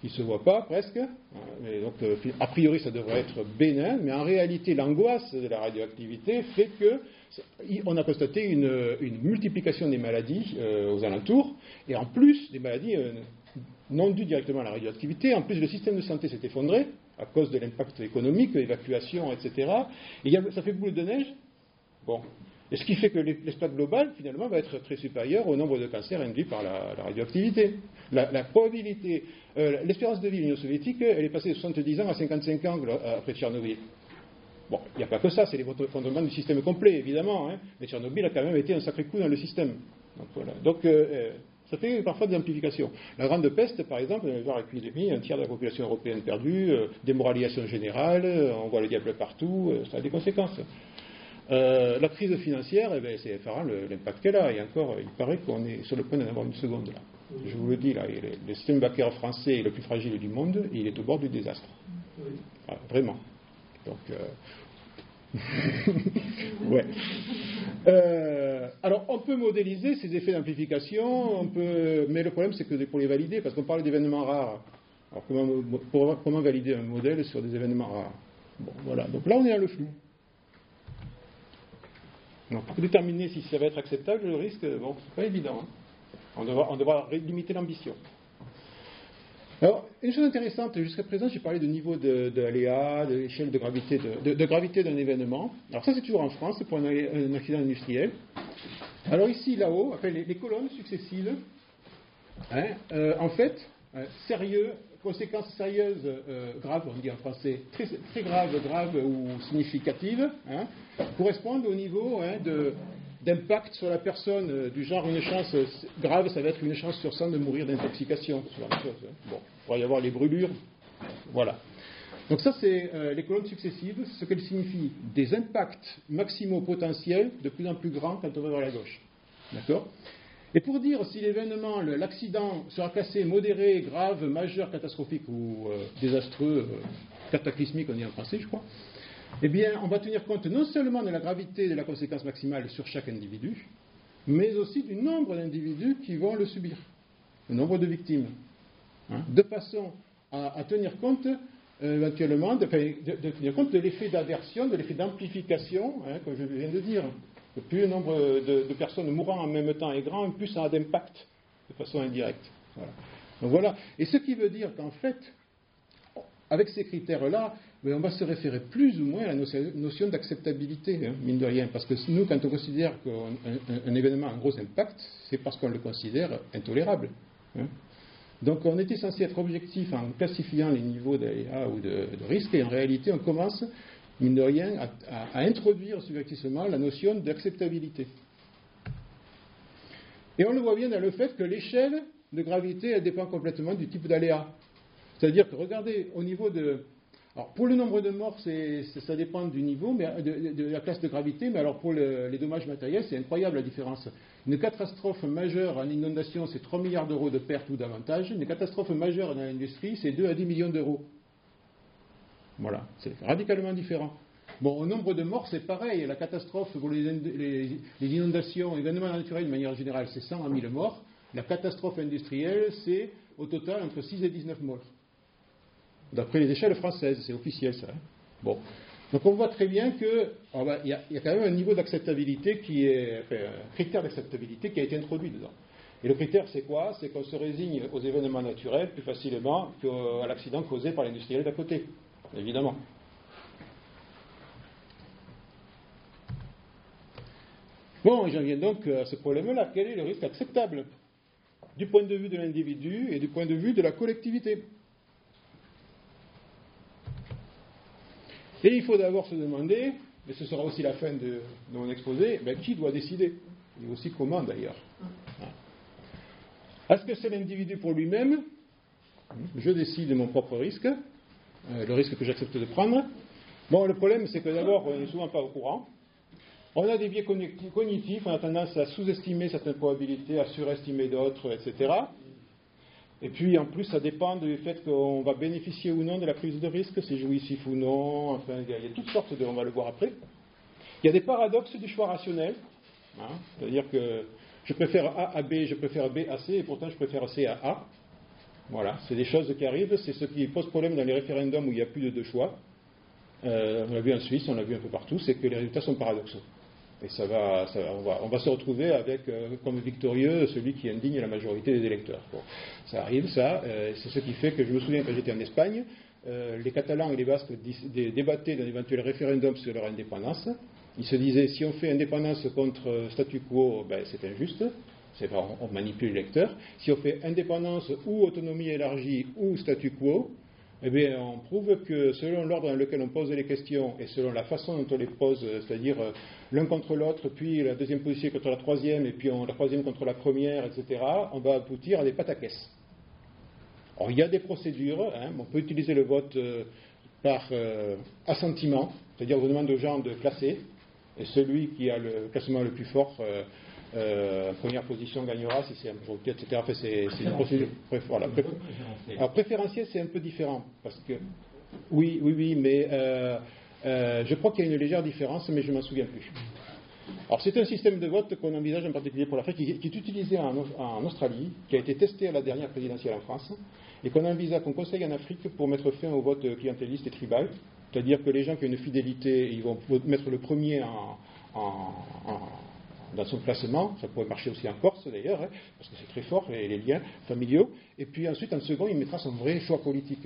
qui ne se voit pas presque. Et donc, euh, a priori, ça devrait être bénin, mais en réalité, l'angoisse de la radioactivité fait que on a constaté une, une multiplication des maladies euh, aux alentours, et en plus des maladies euh, non dues directement à la radioactivité. En plus, le système de santé s'est effondré à cause de l'impact économique, l'évacuation, et cetera. Et il y a, ça fait boule de neige. Bon. Et ce qui fait que l'espace global, finalement, va être très supérieur au nombre de cancers induits par la, la radioactivité. La, la probabilité, euh, l'espérance de vie de l'Union soviétique, elle est passée de soixante-dix ans à cinquante-cinq ans après Tchernobyl. Bon, il n'y a pas que ça, c'est l'effondrement du système complet, évidemment. Hein, mais Tchernobyl a quand même été un sacré coup dans le système. Donc, voilà. Donc euh, ça fait parfois des amplifications. La grande peste, par exemple, une épidémie, un tiers de la population européenne perdue, euh, démoralisation générale, on voit le diable partout, euh, ça a des conséquences. Euh, la crise financière, eh bien, c'est effarant l'impact qu'elle a. Et encore, il paraît qu'on est sur le point d'en avoir une seconde là. Je vous le dis, là, le, le système bancaire français est le plus fragile du monde et il est au bord du désastre. Ah, vraiment. Donc, euh... ouais. Euh, alors, on peut modéliser ces effets d'amplification, on peut... mais le problème, c'est que pour les valider, parce qu'on parle d'événements rares. Alors, comment, pour, comment valider un modèle sur des événements rares? Bon, voilà. Donc là, on est dans le flou. Donc, pour déterminer si ça va être acceptable, le risque, bon, c'est pas évident. Hein. On, devra, on devra limiter l'ambition. Alors, une chose intéressante, jusqu'à présent, j'ai parlé de niveau de, de aléa, de l'échelle de gravité, de, de, de gravité d'un événement. Alors ça, c'est toujours en France, c'est pour un, un accident industriel. Alors ici, là-haut, enfin, les, les colonnes successives, hein, euh, en fait, euh, sérieux, conséquences sérieuses, euh, graves, on dit en français, très, très graves, graves ou significatives, hein, correspondent au niveau hein, de, d'impact sur la personne, euh, du genre une chance euh, grave, ça va être une chance sur cent de mourir d'intoxication. C'est la même chose, hein. Bon, il pourrait y avoir les brûlures. Voilà. Donc ça, c'est euh, les colonnes successives, ce qu'elles signifient. Des impacts maximaux potentiels de plus en plus grands quand on va vers la gauche. D'accord ? Et pour dire si l'événement, l'accident sera classé modéré, grave, majeur, catastrophique ou euh, désastreux, euh, cataclysmique, on dit en français, je crois, eh bien, on va tenir compte non seulement de la gravité de la conséquence maximale sur chaque individu, mais aussi du nombre d'individus qui vont le subir, le nombre de victimes, hein, de façon à, à tenir compte euh, éventuellement, de, de, de tenir compte de l'effet d'aversion, de l'effet d'amplification, hein, comme je viens de dire. Plus le nombre de, de personnes mourant en même temps est grand, plus ça a d'impact de façon indirecte. Voilà. Donc voilà. Et ce qui veut dire qu'en fait, avec ces critères-là, on va se référer plus ou moins à la notion d'acceptabilité, hein, mine de rien. Parce que nous, quand on considère qu'un un, un événement a un gros impact, c'est parce qu'on le considère intolérable. Hein. Donc on était censé être objectif en classifiant les niveaux d'aléa ou de, de risque, et en réalité, on commence, mine de rien, à, à, à introduire subjectivement la notion d'acceptabilité. Et on le voit bien dans le fait que l'échelle de gravité, elle dépend complètement du type d'aléa. C'est-à-dire que, regardez, au niveau de... Alors, pour le nombre de morts, c'est, c'est, ça dépend du niveau, mais de, de, de la classe de gravité, mais alors pour le, les dommages matériels, c'est incroyable la différence. Une catastrophe majeure en inondation, c'est trois milliards d'euros de pertes ou davantage. Une catastrophe majeure dans l'industrie, c'est deux à dix millions d'euros. Voilà, c'est radicalement différent. Bon, au nombre de morts, c'est pareil. La catastrophe pour les, les, les inondations, événements naturels de manière générale, c'est cent à mille morts. La catastrophe industrielle, c'est au total entre six et dix-neuf morts. D'après les échelles françaises, c'est officiel ça. Hein. Bon. Donc on voit très bien qu'il oh ben, y, y a quand même un niveau d'acceptabilité qui est, enfin, un critère d'acceptabilité qui a été introduit dedans. Et le critère c'est quoi? C'est qu'on se résigne aux événements naturels plus facilement qu'à l'accident causé par l'industriel d'à côté, évidemment. Bon, j'en viens donc à ce problème-là. Quel est le risque acceptable du point de vue de l'individu et du point de vue de la collectivité? Et il faut d'abord se demander, et ce sera aussi la fin de, de mon exposé, ben, qui doit décider? Et aussi comment d'ailleurs. Est-ce que c'est l'individu pour lui-même? Je décide de mon propre risque, euh, le risque que j'accepte de prendre. Bon, le problème c'est que d'abord, on n'est souvent pas au courant. On a des biais cognitifs, on a tendance à sous-estimer certaines probabilités, à surestimer d'autres, et cetera. Et puis, en plus, ça dépend du fait qu'on va bénéficier ou non de la prise de risque, c'est jouissif ou non, enfin, il y a, il y a toutes sortes de... on va le voir après. Il y a des paradoxes du choix rationnel, hein, c'est-à-dire que je préfère A à B, je préfère B à C, et pourtant je préfère C à A. Voilà, c'est des choses qui arrivent, c'est ce qui pose problème dans les référendums où il n'y a plus de deux choix. Euh, on l'a vu en Suisse, on l'a vu un peu partout, c'est que les résultats sont paradoxaux. Et ça va, ça, on, va, on va se retrouver avec, euh, comme victorieux, celui qui indigne la majorité des électeurs. Bon, ça arrive, ça. Euh, c'est ce qui fait que je me souviens quand j'étais en Espagne, euh, les Catalans et les Basques dé, débattaient d'un éventuel référendum sur leur indépendance. Ils se disaient, si on fait indépendance contre statu quo, ben, c'est injuste. C'est pas, on, on manipule l'électeur. Si on fait indépendance ou autonomie élargie ou statu quo, eh bien, on prouve que selon l'ordre dans lequel on pose les questions et selon la façon dont on les pose, c'est-à-dire euh, l'un contre l'autre, puis la deuxième position contre la troisième, et puis on, la troisième contre la première, et cetera, on va aboutir à des pataquès. Alors, il y a des procédures, hein, on peut utiliser le vote euh, par euh, assentiment, c'est-à-dire on demande aux gens de classer, et celui qui a le classement le plus fort, euh, Euh, première position gagnera si c'est un majorité, et cetera. Enfin, c'est, c'est une procédure. Bref, voilà. Alors, préférentiel, c'est un peu différent. Parce que, oui, oui, oui, mais euh, euh, je crois qu'il y a une légère différence, mais je ne m'en souviens plus. Alors, c'est un système de vote qu'on envisage en particulier pour l'Afrique, qui, qui est utilisé en, en Australie, qui a été testé à la dernière présidentielle en France, et qu'on envisage, qu'on conseille en Afrique pour mettre fin au vote clientéliste et tribal. C'est-à-dire que les gens qui ont une fidélité, ils vont mettre le premier en. en, en dans son placement, ça pourrait marcher aussi en Corse d'ailleurs, hein, parce que c'est très fort, les, les liens familiaux, et puis ensuite en second, il mettra son vrai choix politique.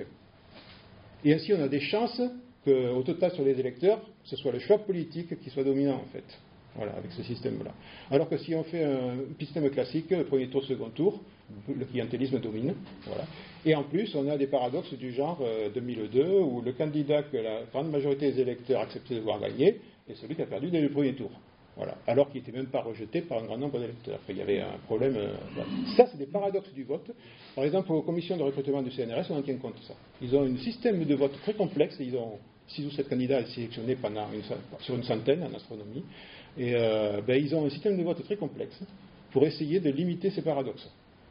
Et ainsi on a des chances qu'au total sur les électeurs, ce soit le choix politique qui soit dominant en fait, voilà, avec ce système-là. Alors que si on fait un système classique, premier tour, second tour, le clientélisme domine, voilà. Et en plus on a des paradoxes du genre euh, deux mille deux, où le candidat que la grande majorité des électeurs acceptaient de voir gagner, est celui qui a perdu dès le premier tour. Voilà. Alors qu'il n'était même pas rejeté par un grand nombre d'électeurs. Il y avait un problème. Euh, voilà. Ça, c'est des paradoxes du vote. Par exemple, aux commissions de recrutement du C N R S, on en tient compte de ça. Ils ont un système de vote très complexe. Ils ont six ou sept candidats sélectionnés pendant une, sur une centaine en astronomie. Et euh, ben, ils ont un système de vote très complexe pour essayer de limiter ces paradoxes.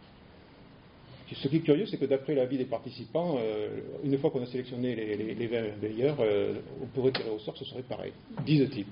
Ce qui est curieux, c'est que d'après l'avis des participants, euh, une fois qu'on a sélectionné les, les, les vingt meilleurs, euh, on pourrait tirer au sort, ce serait pareil, disent-ils.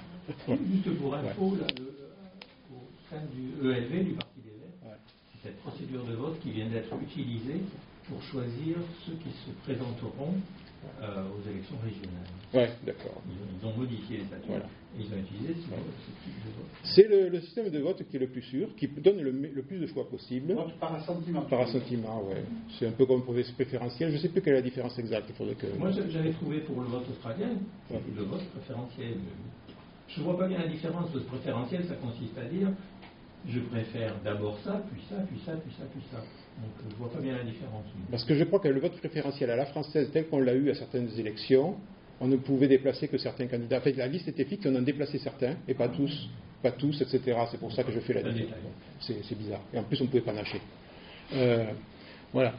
Juste pour info, ouais. Là, le, au sein du E L V, du Parti des Verts, ouais. C'est cette procédure de vote qui vient d'être utilisée pour choisir ceux qui se présenteront euh, aux élections régionales. Oui, d'accord. Ils, ils ont modifié les statuts voilà. Et ils ont utilisé ce, ouais. ce type de vote. C'est le, le système de vote qui est le plus sûr, qui donne le, le plus de choix possible. Vote par assentiment. Par assentiment, oui. C'est un peu comme pour les préférentiels. Je ne sais plus quelle est la différence exacte. Il faudrait que... Moi, j'avais trouvé pour le vote australien ouais. le vote préférentiel. Je ne vois pas bien la différence. Le préférentiel, ça consiste à dire je préfère d'abord ça, puis ça, puis ça, puis ça, puis ça. Donc je ne vois pas bien la différence. Parce que je crois que le vote préférentiel à la française, tel qu'on l'a eu à certaines élections, on ne pouvait déplacer que certains candidats. En fait, la liste était fixe, on en déplaçait certains, et pas tous, pas tous, et cetera. C'est pour ça que je fais la différence. C'est, c'est bizarre. Et en plus, on ne pouvait pas nager. Euh, voilà.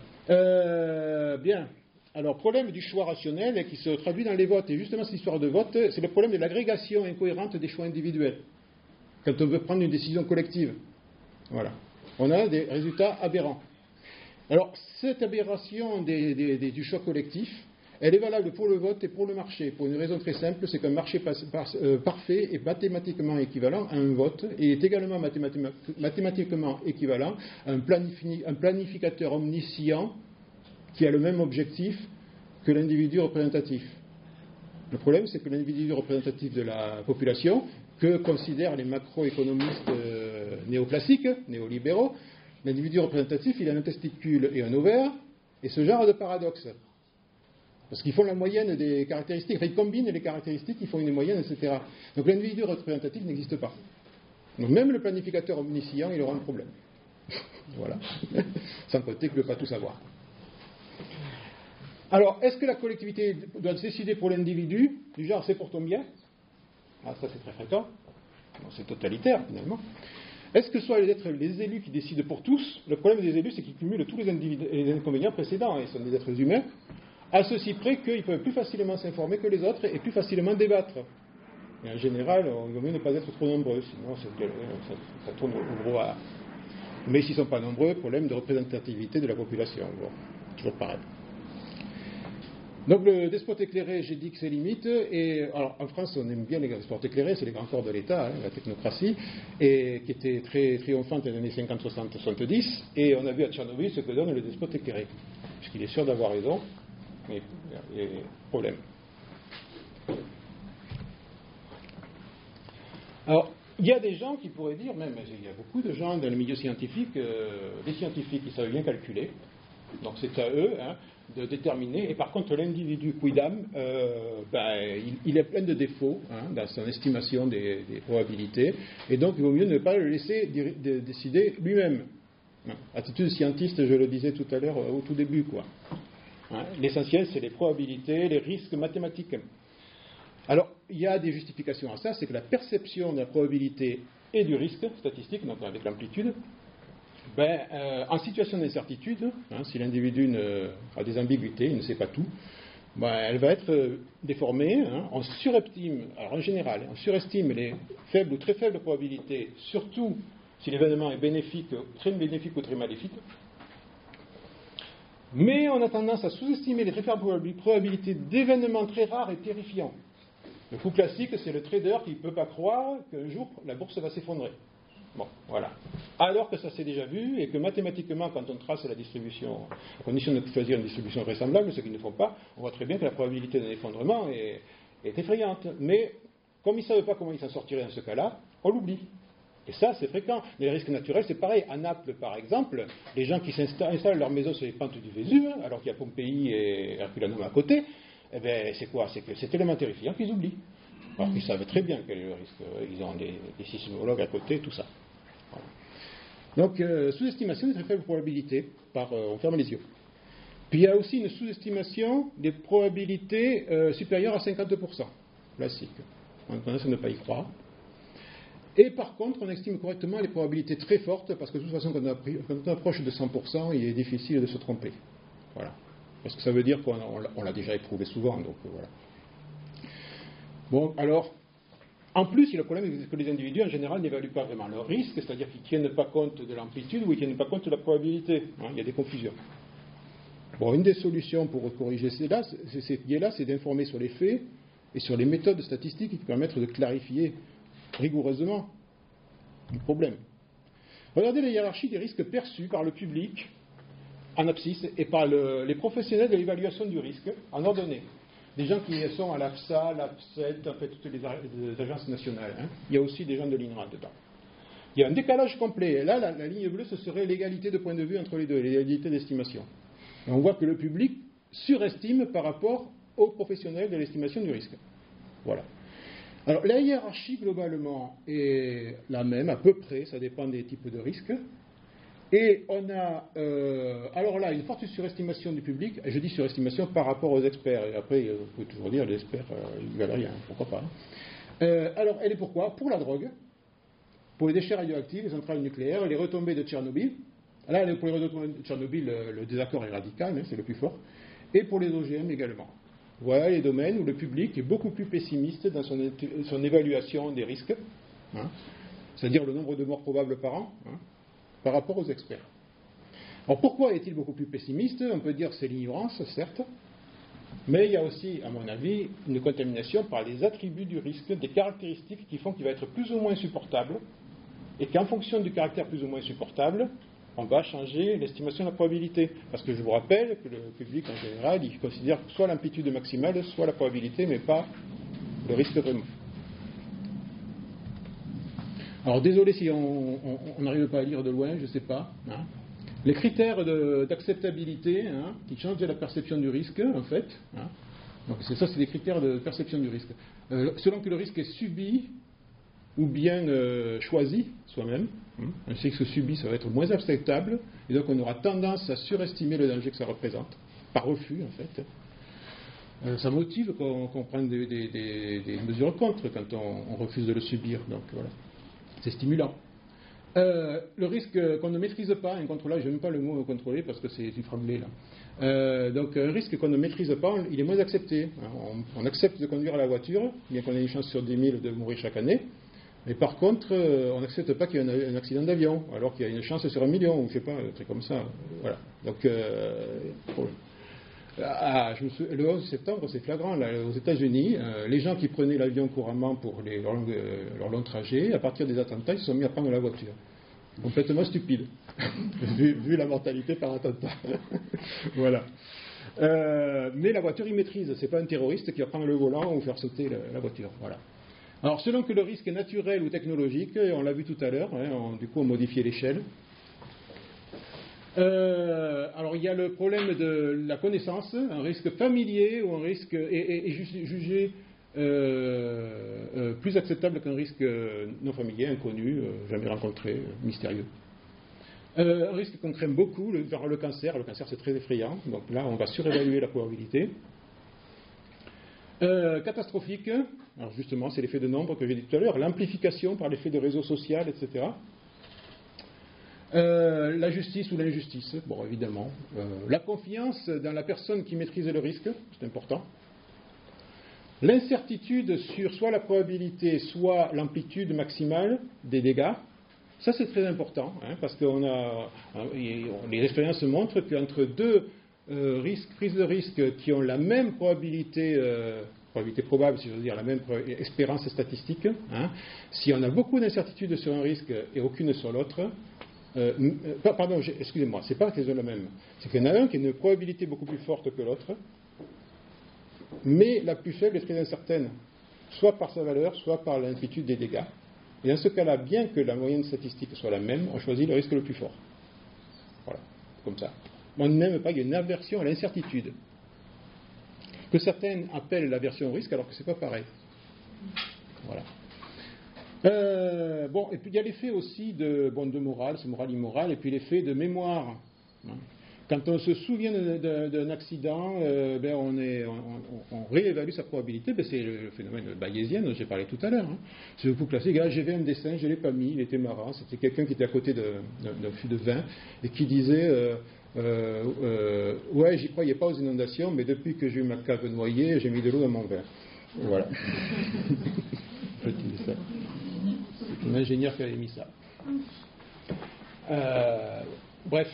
Euh, bien. Alors, problème du choix rationnel qui se traduit dans les votes. Et justement, cette histoire de vote, c'est le problème de l'agrégation incohérente des choix individuels. Quand on veut prendre une décision collective. Voilà. On a des résultats aberrants. Alors, cette aberration des, des, des, du choix collectif, elle est valable pour le vote et pour le marché. Pour une raison très simple, c'est qu'un marché par, par, euh, parfait est mathématiquement équivalent à un vote et est également mathématiquement, mathématiquement équivalent à un, planifi, un planificateur omniscient qui a le même objectif que l'individu représentatif. Le problème, c'est que l'individu représentatif de la population, que considèrent les macroéconomistes euh, néoclassiques, néolibéraux, l'individu représentatif, il a un testicule et un ovaire, et ce genre de paradoxe. Parce qu'ils font la moyenne des caractéristiques, enfin ils combinent les caractéristiques, ils font une moyenne, et cetera. Donc l'individu représentatif n'existe pas. Donc même le planificateur omniscient, il aura un problème. Voilà. Sans compter qu'il ne peut pas tout savoir. Alors, est-ce que la collectivité doit décider pour l'individu, du genre c'est pour ton bien? Ah, ça c'est très fréquent. Non, c'est totalitaire finalement. Est-ce que soit être les élus qui décident pour tous? Le problème des élus, c'est qu'ils cumulent tous les, les inconvénients précédents. Ils sont des êtres humains, à ceci près qu'ils peuvent plus facilement s'informer que les autres et plus facilement débattre. Et en général, il vaut mieux ne pas être trop nombreux, sinon ça, ça, ça tourne au gros à... Mais s'ils ne sont pas nombreux, problème de représentativité de la population. Bon, toujours pareil. Donc le despote éclairé, j'ai dit que c'est limite, et alors en France on aime bien les despotes éclairés, c'est les grands corps de l'État, hein, la technocratie, et qui était très triomphante dans les années cinquante, soixante, soixante-dix, et on a vu à Tchernobyl ce que donne le despote éclairé, puisqu'il est sûr d'avoir raison, mais il y a des problèmes. Alors, il y a des gens qui pourraient dire, même il y a beaucoup de gens dans le milieu scientifique, euh, les scientifiques qui savent bien calculer, donc c'est à eux, hein, de déterminer, et par contre l'individu quidam, euh, ben, il, il est plein de défauts hein, dans son estimation des, des probabilités, et donc il vaut mieux ne pas le laisser di- de, décider lui-même. Hein. Attitude scientiste, je le disais tout à l'heure euh, au tout début, quoi. Hein. L'essentiel c'est les probabilités, les risques mathématiques. Alors il y a des justifications à ça, c'est que la perception de la probabilité et du risque statistique, donc avec l'amplitude, Ben, euh, en situation d'incertitude, hein, si l'individu ne, a des ambiguïtés, il ne sait pas tout, ben, elle va être euh, déformée. Hein, on surestime, alors en général, on surestime les faibles ou très faibles probabilités, surtout si l'événement est bénéfique, très bénéfique ou très maléfique. Mais on a tendance à sous-estimer les très faibles probabilités d'événements très rares et terrifiants. Le coup classique, c'est le trader qui ne peut pas croire qu'un jour la bourse va s'effondrer. Bon, voilà. Alors que ça s'est déjà vu et que mathématiquement, quand on trace la distribution, à condition de choisir une distribution vraisemblable, ce qu'ils ne font pas, on voit très bien que la probabilité d'un effondrement est, est effrayante. Mais comme ils ne savent pas comment ils s'en sortiraient dans ce cas-là, on l'oublie. Et ça, c'est fréquent. Les risques naturels, c'est pareil. À Naples, par exemple, les gens qui installent leur maison sur les pentes du Vésuve, alors qu'il y a Pompéi et Herculanum à côté, eh bien, c'est quoi? C'est que c'est tellement terrifiant qu'ils oublient. Alors qu'ils savent très bien quel est le risque. Ils ont des, des sismologues à côté, tout ça. Voilà. Donc, euh, sous-estimation des très faibles probabilités, par, euh, on ferme les yeux. Puis il y a aussi une sous-estimation des probabilités euh, supérieures à cinquante pour cent, classique. On a tendance à ne pas y croire. Et par contre, on estime correctement les probabilités très fortes, parce que de toute façon, quand on, pris, quand on approche de cent pour cent, il est difficile de se tromper. Voilà. Parce que ça veut dire qu'on on l'a déjà éprouvé souvent, donc euh, voilà. Bon, alors, en plus, il y a le problème que les individus, en général, n'évaluent pas vraiment leur risque, c'est-à-dire qu'ils ne tiennent pas compte de l'amplitude ou ils ne tiennent pas compte de la probabilité. Hein, il y a des confusions. Bon, une des solutions pour corriger ces biais-là, c'est d'informer sur les faits et sur les méthodes statistiques qui permettent de clarifier rigoureusement le problème. Regardez la hiérarchie des risques perçus par le public en abscisse et par le, les professionnels de l'évaluation du risque en ordonnée. Des gens qui sont à l'AFSA, l'AFSET, en fait toutes les, les agences nationales. Hein. Il y a aussi des gens de l'INRA dedans. Il y a un décalage complet. Et là, la, la ligne bleue, ce serait l'égalité de point de vue entre les deux, l'égalité d'estimation. Et on voit que le public surestime par rapport aux professionnels de l'estimation du risque. Voilà. Alors, la hiérarchie, globalement, est la même, à peu près, ça dépend des types de risques. Et on a, euh, alors là, une forte surestimation du public, et je dis surestimation par rapport aux experts, et après, on peut toujours dire, les experts, euh, ils ne valent rien, pourquoi pas. Euh, alors, elle est pourquoi? Pour la drogue, pour les déchets radioactifs, les centrales nucléaires, les retombées de Tchernobyl. Là, pour les retombées de Tchernobyl, le, le désaccord est radical, hein, c'est le plus fort. Et pour les O G M également. Voilà les domaines où le public est beaucoup plus pessimiste dans son, son évaluation des risques, hein, c'est-à-dire le nombre de morts probables par an, hein, par rapport aux experts. Alors pourquoi est-il beaucoup plus pessimiste? On peut dire que c'est l'ignorance, certes, mais il y a aussi, à mon avis, une contamination par les attributs du risque, des caractéristiques qui font qu'il va être plus ou moins supportable, et qu'en fonction du caractère plus ou moins supportable, on va changer l'estimation de la probabilité. Parce que je vous rappelle que le public, en général, il considère soit l'amplitude maximale, soit la probabilité, mais pas le risque vraiment. Alors, désolé si on n'arrive pas à lire de loin, je ne sais pas. Hein. Les critères de, d'acceptabilité, hein, qui changent de la perception du risque, en fait. Hein. Donc, c'est ça, c'est des critères de perception du risque. Euh, selon que le risque est subi ou bien euh, choisi soi-même, hein, un risque subi, ça va être moins acceptable, et donc on aura tendance à surestimer le danger que ça représente, par refus, en fait. Euh, ça motive qu'on, qu'on prenne des, des, des, des mesures contre quand on, on refuse de le subir. Donc, voilà. C'est stimulant. Euh, le risque qu'on ne maîtrise pas, incontrôlable, je n'aime pas le mot contrôler parce que c'est du franglais là. Euh, donc un risque qu'on ne maîtrise pas, il est moins accepté. On, on accepte de conduire la voiture, bien qu'on ait une chance sur dix mille de mourir chaque année. Mais par contre, on n'accepte pas qu'il y ait un, un accident d'avion, alors qu'il y a une chance sur un million, ou je ne sais pas, un truc comme ça. Voilà. Donc, euh, problème. Ah, je me souviens, le onze septembre, c'est flagrant. Là, aux États-Unis, euh, les gens qui prenaient l'avion couramment pour les, leur, euh, leur long trajet, à partir des attentats, ils se sont mis à prendre la voiture. Complètement stupide, vu, vu la mortalité par attentat. Voilà. Euh, mais la voiture, il maîtrise. C'est pas un terroriste qui va prendre le volant ou faire sauter la, la voiture. Voilà. Alors, selon que le risque est naturel ou technologique, on l'a vu tout à l'heure, hein, on, du coup, on modifiait l'échelle. Euh, alors, il y a le problème de la connaissance, un risque familier ou un risque est, est, est jugé euh, euh, plus acceptable qu'un risque non familier, inconnu, euh, jamais rencontré, euh, mystérieux. Euh, un risque qu'on craint beaucoup, le, le cancer. Le cancer, c'est très effrayant, donc là, on va surévaluer la probabilité. Euh, catastrophique, alors justement, c'est l'effet de nombre que j'ai dit tout à l'heure, l'amplification par l'effet de réseau social, et cetera. Euh, la justice ou l'injustice, bon évidemment. Euh, la confiance dans la personne qui maîtrise le risque, c'est important. L'incertitude sur soit la probabilité, soit l'amplitude maximale des dégâts, ça c'est très important, hein, parce que on a, les expériences montrent qu'entre deux euh, risques, prises de risque qui ont la même probabilité, euh, probabilité probable, si je veux dire, la même espérance statistique, hein, si on a beaucoup d'incertitudes sur un risque et aucune sur l'autre, Euh, pardon, excusez-moi, c'est pas qu'ils ont la même. C'est qu'il y en a un qui a une probabilité beaucoup plus forte que l'autre, mais la plus faible est très incertaine, soit par sa valeur, soit par l'amplitude des dégâts. Et dans ce cas-là, bien que la moyenne statistique soit la même, on choisit le risque le plus fort. Voilà, comme ça. On n'aime pas, il y a une aversion à l'incertitude, que certains appellent l'aversion au risque, alors que c'est pas pareil. Voilà. Euh, bon, et puis il y a l'effet aussi de, bon, de morale, c'est moral, immoral, et puis l'effet de mémoire. Quand on se souvient d'un accident, euh, ben on, est, on, on réévalue sa probabilité. Ben c'est le phénomène bayésien dont j'ai parlé tout à l'heure. Hein. C'est le coup classique. Ah, j'ai vu un dessin, je ne l'ai pas mis, il était marrant. C'était quelqu'un qui était à côté d'un fût de vin et qui disait euh, euh, euh, ouais, j'y croyais pas aux inondations, mais depuis que j'ai eu ma cave noyée, j'ai mis de l'eau dans mon vin. Voilà. Je dis ça. C'est un ingénieur qui avait mis ça. Euh, bref.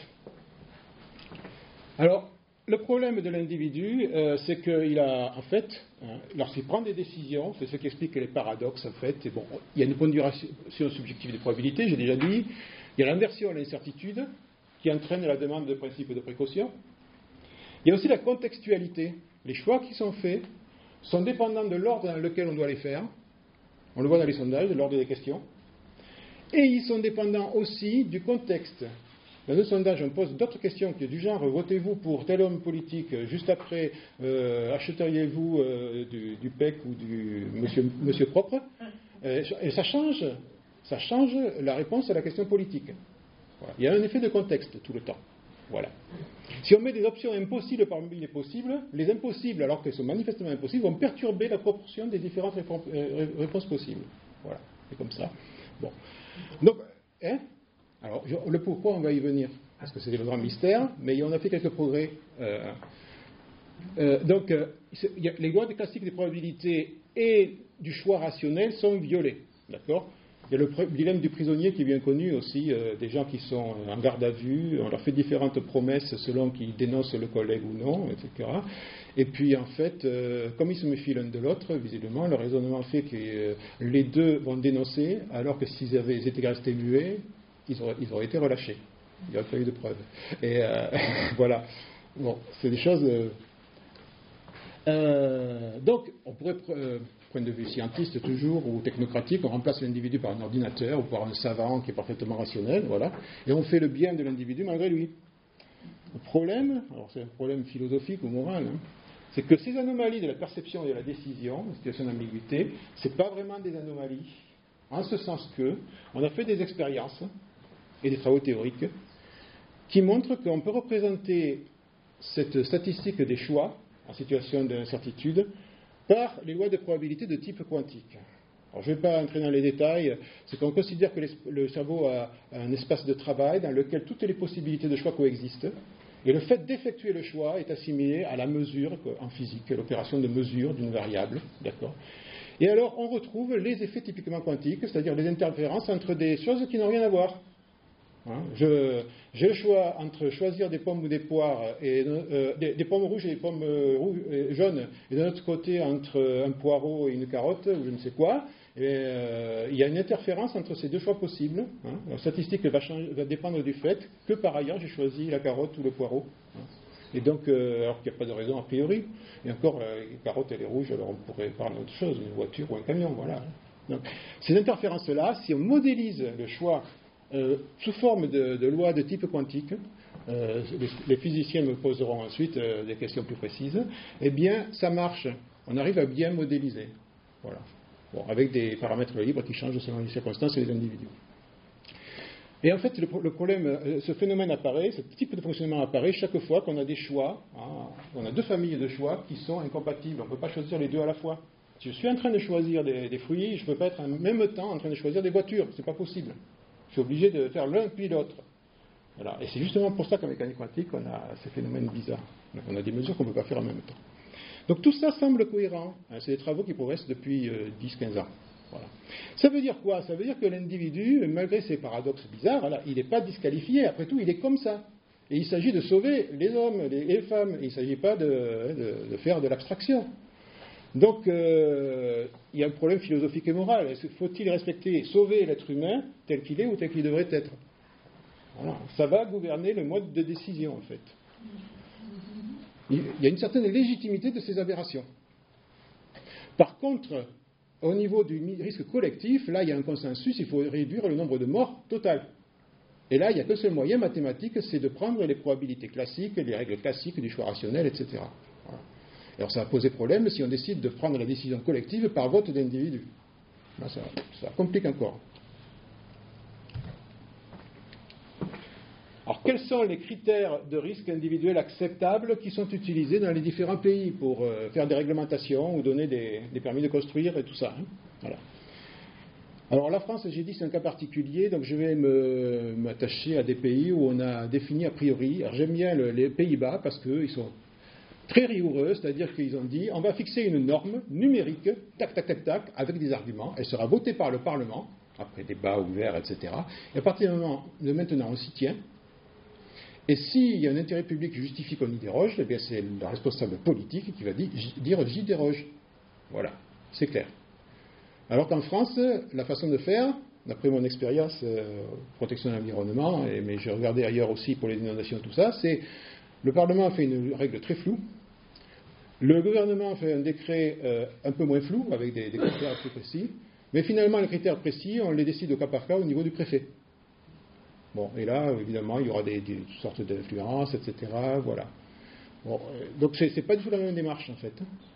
Alors, le problème de l'individu, euh, c'est qu'il a, en fait, hein, lorsqu'il prend des décisions, c'est ce qui explique les paradoxes, en fait. Et bon, il y a une pondération subjective des probabilités, j'ai déjà dit. Il y a l'inversion à l'incertitude, qui entraîne la demande de principe de précaution. Il y a aussi la contextualité. Les choix qui sont faits sont dépendants de l'ordre dans lequel on doit les faire. On le voit dans les sondages, de l'ordre des questions. Et ils sont dépendants aussi du contexte. Dans le sondage, on pose d'autres questions qui est du genre, votez-vous pour tel homme politique, juste après, euh, achèteriez-vous euh, du, du P E C ou du monsieur, monsieur propre, euh, et ça change, ça change la réponse à la question politique. Voilà. Il y a un effet de contexte tout le temps. Voilà. Si on met des options impossibles parmi les possibles, les impossibles, alors qu'elles sont manifestement impossibles, vont perturber la proportion des différentes réponses, euh, réponses possibles. Voilà, c'est comme ça. Bon. Donc, hein alors, je, le pourquoi, on va y venir, parce que c'est le grand mystère, mais on a fait quelques progrès. Euh, euh, donc, euh, y a, les lois classiques des probabilités et du choix rationnel sont violées. D'accord ? Il y a le dilemme du prisonnier qui est bien connu aussi, euh, des gens qui sont en garde à vue, on leur fait différentes promesses selon qu'ils dénoncent le collègue ou non, et cetera. Et puis en fait, euh, comme ils se méfient l'un de l'autre, visiblement, le raisonnement fait que euh, les deux vont dénoncer, alors que s'ils avaient ils étaient restés muets, ils auraient, ils auraient été relâchés. Il n'y aurait pas eu de preuves. Et euh, voilà. Bon, c'est des choses... Euh, euh, donc, on pourrait... Euh, point de vue scientiste toujours, ou technocratique, on remplace l'individu par un ordinateur ou par un savant qui est parfaitement rationnel, voilà, et on fait le bien de l'individu malgré lui. Le problème, alors c'est un problème philosophique ou moral, hein, c'est que ces anomalies de la perception et de la décision, la situation d'ambiguïté, c'est pas vraiment des anomalies, en ce sens que on a fait des expériences et des travaux théoriques qui montrent qu'on peut représenter cette statistique des choix en situation d'incertitude par les lois de probabilité de type quantique. Alors, je ne vais pas entrer dans les détails, c'est qu'on considère que le cerveau a un espace de travail dans lequel toutes les possibilités de choix coexistent, et le fait d'effectuer le choix est assimilé à la mesure en physique, l'opération de mesure d'une variable. D'accord ? Et alors, on retrouve les effets typiquement quantiques, c'est-à-dire les interférences entre des choses qui n'ont rien à voir. Hein. Je, j'ai le choix entre choisir des pommes ou des poires, et, euh, des, des pommes rouges et des pommes euh, rouges, euh, jaunes, et d'un autre côté entre un poireau et une carotte, ou je ne sais quoi. Et, euh, il y a une interférence entre ces deux choix possibles. Hein. La statistique va, changer, va dépendre du fait que par ailleurs j'ai choisi la carotte ou le poireau. Hein. Et donc, euh, alors qu'il n'y a pas de raison a priori. Et encore, euh, les carottes et les rouges, alors on pourrait parler d'autre chose, une voiture ou un camion, voilà. Donc, ces interférences-là, si on modélise le choix euh, sous forme de, de lois de type quantique, euh, les, les physiciens me poseront ensuite euh, des questions plus précises, eh bien, ça marche. On arrive à bien modéliser. Voilà. Bon, avec des paramètres libres qui changent selon les circonstances et les individus. Et en fait, le, le problème, ce phénomène apparaît, ce type de fonctionnement apparaît chaque fois qu'on a des choix, hein, on a deux familles de choix qui sont incompatibles. On ne peut pas choisir les deux à la fois. Si je suis en train de choisir des, des fruits, je ne peux pas être en même temps en train de choisir des voitures. Ce n'est pas possible. Je suis obligé de faire l'un puis l'autre. Voilà. Et c'est justement pour ça qu'en mécanique quantique, on a ces phénomènes bizarres. Donc, on a des mesures qu'on ne peut pas faire en même temps. Donc tout ça semble cohérent. Hein, c'est des travaux qui progressent depuis euh, dix à quinze ans. Voilà. Ça veut dire quoi? Ça veut dire que l'individu, malgré ses paradoxes bizarres, voilà, il n'est pas disqualifié. Après tout, il est comme ça. Et il s'agit de sauver les hommes, les, les femmes. Et il ne s'agit pas de, de, de faire de l'abstraction. Donc, euh, il y a un problème philosophique et moral. Faut-il respecter, sauver l'être humain tel qu'il est ou tel qu'il devrait être? Voilà. Ça va gouverner le mode de décision, en fait. Il y a une certaine légitimité de ces aberrations. Par contre, au niveau du risque collectif, là, il y a un consensus, il faut réduire le nombre de morts total. Et là, il n'y a qu'un seul moyen mathématique, c'est de prendre les probabilités classiques, les règles classiques du choix rationnel, et cetera. Voilà. Alors ça va poser problème si on décide de prendre la décision collective par vote d'individus. Là, ça, ça complique encore. Alors, quels sont les critères de risque individuel acceptables qui sont utilisés dans les différents pays pour euh, faire des réglementations ou donner des, des permis de construire et tout ça, hein. Voilà. Alors, la France, j'ai dit, c'est un cas particulier, donc je vais me, m'attacher à des pays où on a défini a priori. Alors, j'aime bien le, les Pays-Bas parce qu'ils sont très rigoureux, c'est-à-dire qu'ils ont dit on va fixer une norme numérique, tac, tac, tac, tac, avec des arguments. Elle sera votée par le Parlement, après débat ouvert, et cetera. Et à partir du moment de maintenant, on s'y tient. Et s'il y a un intérêt public qui justifie qu'on y déroge, eh bien c'est le responsable politique qui va dire, dire j'y déroge. Voilà, c'est clair. Alors qu'en France, la façon de faire, d'après mon expérience, euh, protection de l'environnement, et, mais j'ai regardé ailleurs aussi pour les inondations, tout ça, c'est le Parlement a fait une règle très floue, le gouvernement a fait un décret euh, un peu moins flou, avec des, des critères plus précis, mais finalement les critères précis, on les décide au cas par cas au niveau du préfet. Bon, et là, évidemment, il y aura des, des toutes sortes d'influences, et cetera. Voilà. Bon, euh, donc, c'est, c'est pas du tout la même démarche, en fait.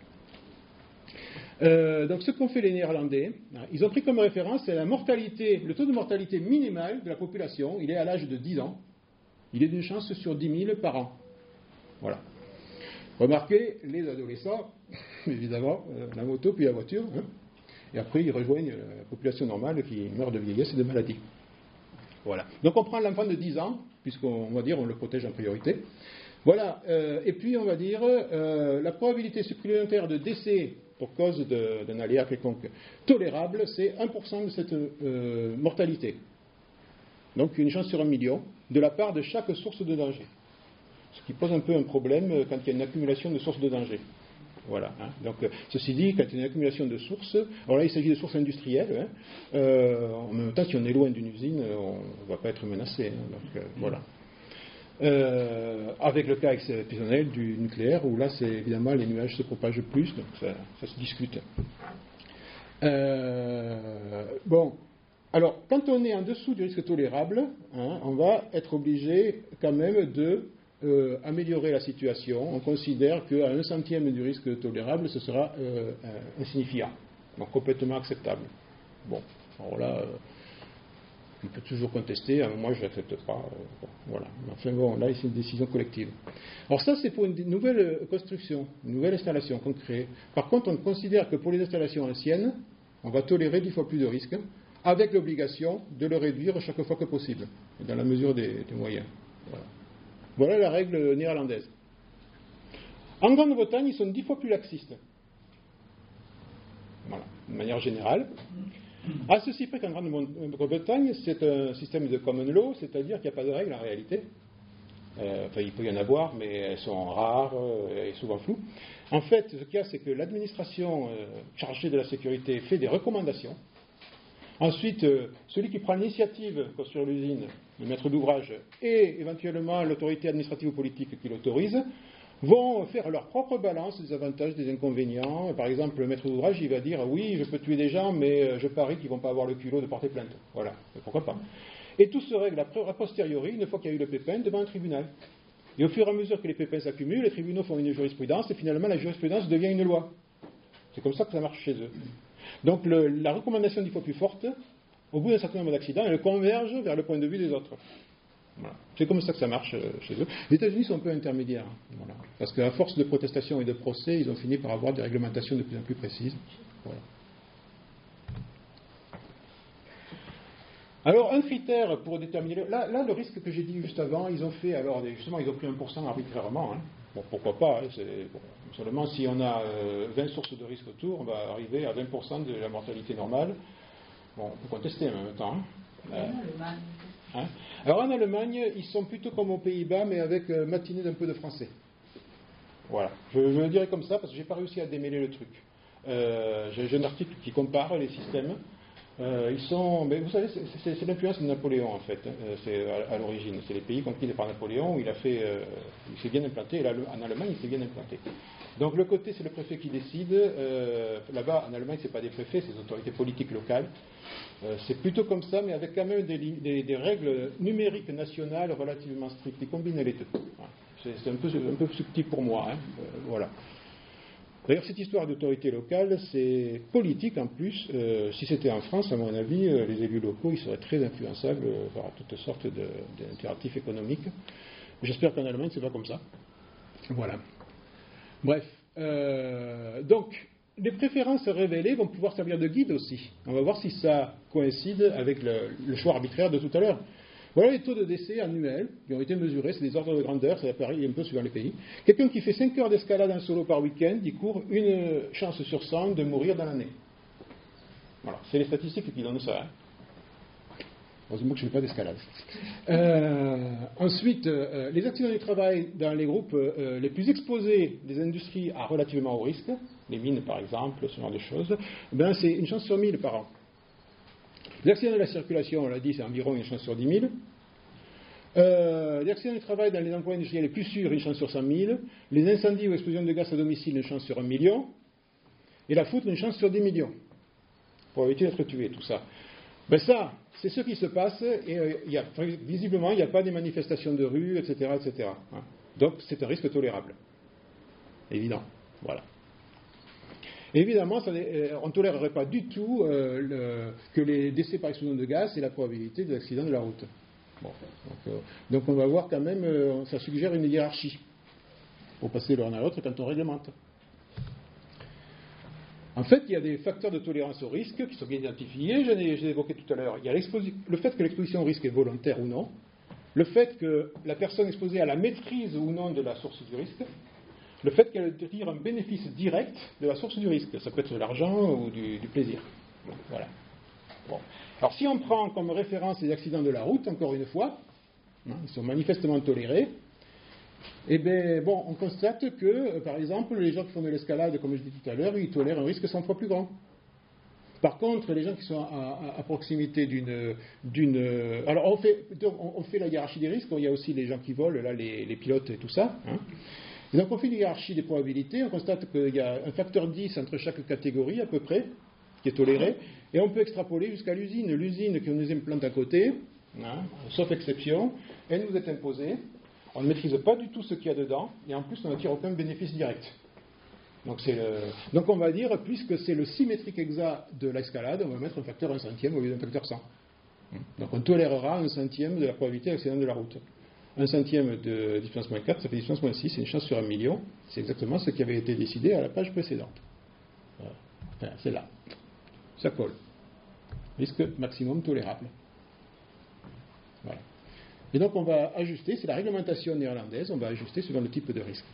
Euh, donc, ce qu'ont fait les Néerlandais, hein, ils ont pris comme référence c'est la mortalité, le taux de mortalité minimal de la population. Il est à l'âge de dix ans. Il est d'une chance sur dix mille par an. Voilà. Remarquez, les adolescents, évidemment, euh, la moto puis la voiture, hein, et après, ils rejoignent la population normale qui meurt de vieillesse et de maladie. Voilà. Donc on prend l'enfant de dix ans, puisqu'on va dire on le protège en priorité. Voilà. Euh, et puis on va dire euh, la probabilité supplémentaire de décès pour cause de, d'un aléa quelconque tolérable, c'est un pour cent de cette euh, mortalité. Donc une chance sur un million de la part de chaque source de danger. Ce qui pose un peu un problème quand il y a une accumulation de sources de danger. Voilà. Hein. Donc, ceci dit, quand il y a une accumulation de sources, alors là il s'agit de sources industrielles, hein, euh, en même temps si on est loin d'une usine, on ne va pas être menacé. Hein, donc, euh, voilà. Euh, avec le cas exceptionnel du nucléaire, où là c'est évidemment les nuages se propagent plus, donc ça, ça se discute. Euh, bon, alors quand on est en dessous du risque tolérable, hein, on va être obligé quand même de Euh, améliorer la situation. On considère qu'à un centième du risque tolérable, ce sera euh, insignifiant, donc complètement acceptable. Bon, alors là, euh, il peut toujours contester, hein, moi je ne l'accepte pas. Euh, bon, voilà. Enfin bon, là, c'est une décision collective. Alors ça, c'est pour une nouvelle construction, une nouvelle installation qu'on crée. Par contre, on considère que pour les installations anciennes, on va tolérer dix fois plus de risques, avec l'obligation de le réduire chaque fois que possible, dans la mesure des, des moyens. Voilà. Voilà la règle néerlandaise. En Grande-Bretagne, ils sont dix fois plus laxistes. Voilà, de manière générale. À ceci près qu'en Grande-Bretagne, c'est un système de common law, c'est-à-dire qu'il n'y a pas de règles en réalité. Euh, enfin, il peut y en avoir, mais elles sont rares euh, et souvent floues. En fait, ce qu'il y a, c'est que l'administration euh, chargée de la sécurité fait des recommandations. Ensuite, euh, celui qui prend l'initiative sur l'usine, le maître d'ouvrage, et éventuellement l'autorité administrative ou politique qui l'autorise, vont faire leur propre balance des avantages, des inconvénients. Par exemple, le maître d'ouvrage, il va dire « oui, je peux tuer des gens, mais je parie qu'ils ne vont pas avoir le culot de porter plainte. » Voilà, mais pourquoi pas. Et tout se règle a posteriori, une fois qu'il y a eu le pépin, devant un tribunal. Et au fur et à mesure que les pépins s'accumulent, les tribunaux font une jurisprudence, et finalement la jurisprudence devient une loi. C'est comme ça que ça marche chez eux. Donc le, la recommandation dix fois plus forte, au bout d'un certain nombre d'accidents, elle converge vers le point de vue des autres. Voilà. C'est comme ça que ça marche euh, chez eux. Les États-Unis sont un peu intermédiaires, hein, voilà. Parce qu'à force de protestations et de procès, ils ont fini par avoir des réglementations de plus en plus précises. Voilà. Alors, un critère pour déterminer... Là, là le risque que j'ai dit juste avant, ils ont fait... Alors, justement, ils ont pris un pour cent arbitrairement. Hein. Bon, pourquoi pas hein, c'est, bon, seulement si on a euh, vingt sources de risque autour, on va arriver à vingt pour cent de la mortalité normale. Bon, on peut contester en même temps. Hein. Euh, hein. Alors, en Allemagne, ils sont plutôt comme aux Pays-Bas, mais avec euh, matinée d'un peu de français. Voilà. Je, je le dirais comme ça, parce que je n'ai pas réussi à démêler le truc. Euh, j'ai, j'ai un article qui compare les systèmes. Euh, ils sont, mais vous savez, c'est, c'est, c'est l'influence de Napoléon en fait. Hein. C'est à, à l'origine, c'est les pays conquis par Napoléon où il a fait, euh, il s'est bien implanté. Et là, en Allemagne, il s'est bien implanté. Donc le côté, c'est le préfet qui décide. Euh, là-bas, en Allemagne, c'est pas des préfets, c'est des autorités politiques locales. Euh, c'est plutôt comme ça, mais avec quand même des, des, des règles numériques nationales relativement strictes. Ils combinent les deux. Voilà. C'est, c'est un peu, un peu subtil pour moi. Hein. Euh, voilà. D'ailleurs, cette histoire d'autorité locale, c'est politique en plus. Euh, si c'était en France, à mon avis, euh, les élus locaux, ils seraient très influençables euh, par toutes sortes de, d'impératifs économiques. J'espère qu'en Allemagne, c'est pas comme ça. Voilà. Bref. Euh, donc, les préférences révélées vont pouvoir servir de guide aussi. On va voir si ça coïncide avec le, le choix arbitraire de tout à l'heure. Voilà les taux de décès annuels qui ont été mesurés, c'est des ordres de grandeur, ça varie un peu suivant les pays. Quelqu'un qui fait cinq heures d'escalade en solo par week-end, il court une chance sur cent de mourir dans l'année. Voilà, c'est les statistiques qui donnent ça. Hein. Heureusement que je ne fais pas d'escalade. Euh, ensuite, euh, les accidents du travail dans les groupes euh, les plus exposés des industries à relativement haut risque, les mines par exemple, ce genre de choses, ben c'est une chance sur mille par an. Les accidents de la circulation, on l'a dit, c'est environ une chance sur dix mille. Euh, les accidents du travail dans les emplois industriels les plus sûrs, une chance sur cent mille. Les incendies ou explosions de gaz à domicile, une chance sur un million. Et la foudre, une chance sur dix millions. Pour éviter d'être tué, tout ça. Ben ça, c'est ce qui se passe, et euh, y a, visiblement, il n'y a pas des manifestations de rue, et cetera, et cetera. Hein. Donc, c'est un risque tolérable. Évident. Voilà. Évidemment, ça, euh, on ne tolérerait pas du tout euh, le, que les décès par explosion de gaz et la probabilité de l'accident de la route. Bon, donc, euh, donc on va voir quand même, euh, ça suggère une hiérarchie pour passer de l'un à l'autre quand on réglemente. En fait, il y a des facteurs de tolérance au risque qui sont bien identifiés, je l'ai, je l'ai évoqué tout à l'heure. Il y a le fait que l'exposition au risque est volontaire ou non, le fait que la personne exposée a la maîtrise ou non de la source du risque, le fait qu'elle tire un bénéfice direct de la source du risque. Ça peut être de l'argent ou du, du plaisir. Voilà. Bon. Alors si on prend comme référence les accidents de la route, encore une fois, hein, ils sont manifestement tolérés, eh bien, bon, on constate que, euh, par exemple, les gens qui font de l'escalade, comme je disais tout à l'heure, ils tolèrent un risque cent fois plus grand. Par contre, les gens qui sont à, à, à proximité d'une, d'une... Alors, on fait, on fait la hiérarchie des risques. Il y a aussi les gens qui volent, là, les, les pilotes et tout ça, hein. Et donc on fait une hiérarchie des probabilités, on constate qu'il y a un facteur dix entre chaque catégorie à peu près, qui est toléré, et on peut extrapoler jusqu'à l'usine. L'usine qui nous implante à côté, hein, sauf exception, elle nous est imposée, on ne maîtrise pas du tout ce qu'il y a dedans, et en plus on ne tire aucun bénéfice direct. Donc, c'est le... donc on va dire, puisque c'est le symétrique exact de l'escalade, on va mettre un facteur un centième au lieu d'un facteur cent. Donc on tolérera un centième de la probabilité d'accident de la route. Un centième de dix moins quatre, ça fait dix moins six, c'est une chance sur un million. C'est exactement ce qui avait été décidé à la page précédente. Voilà. Enfin, c'est là. Ça colle. Risque maximum tolérable. Voilà. Et donc on va ajuster, c'est la réglementation néerlandaise, on va ajuster selon le type de risque.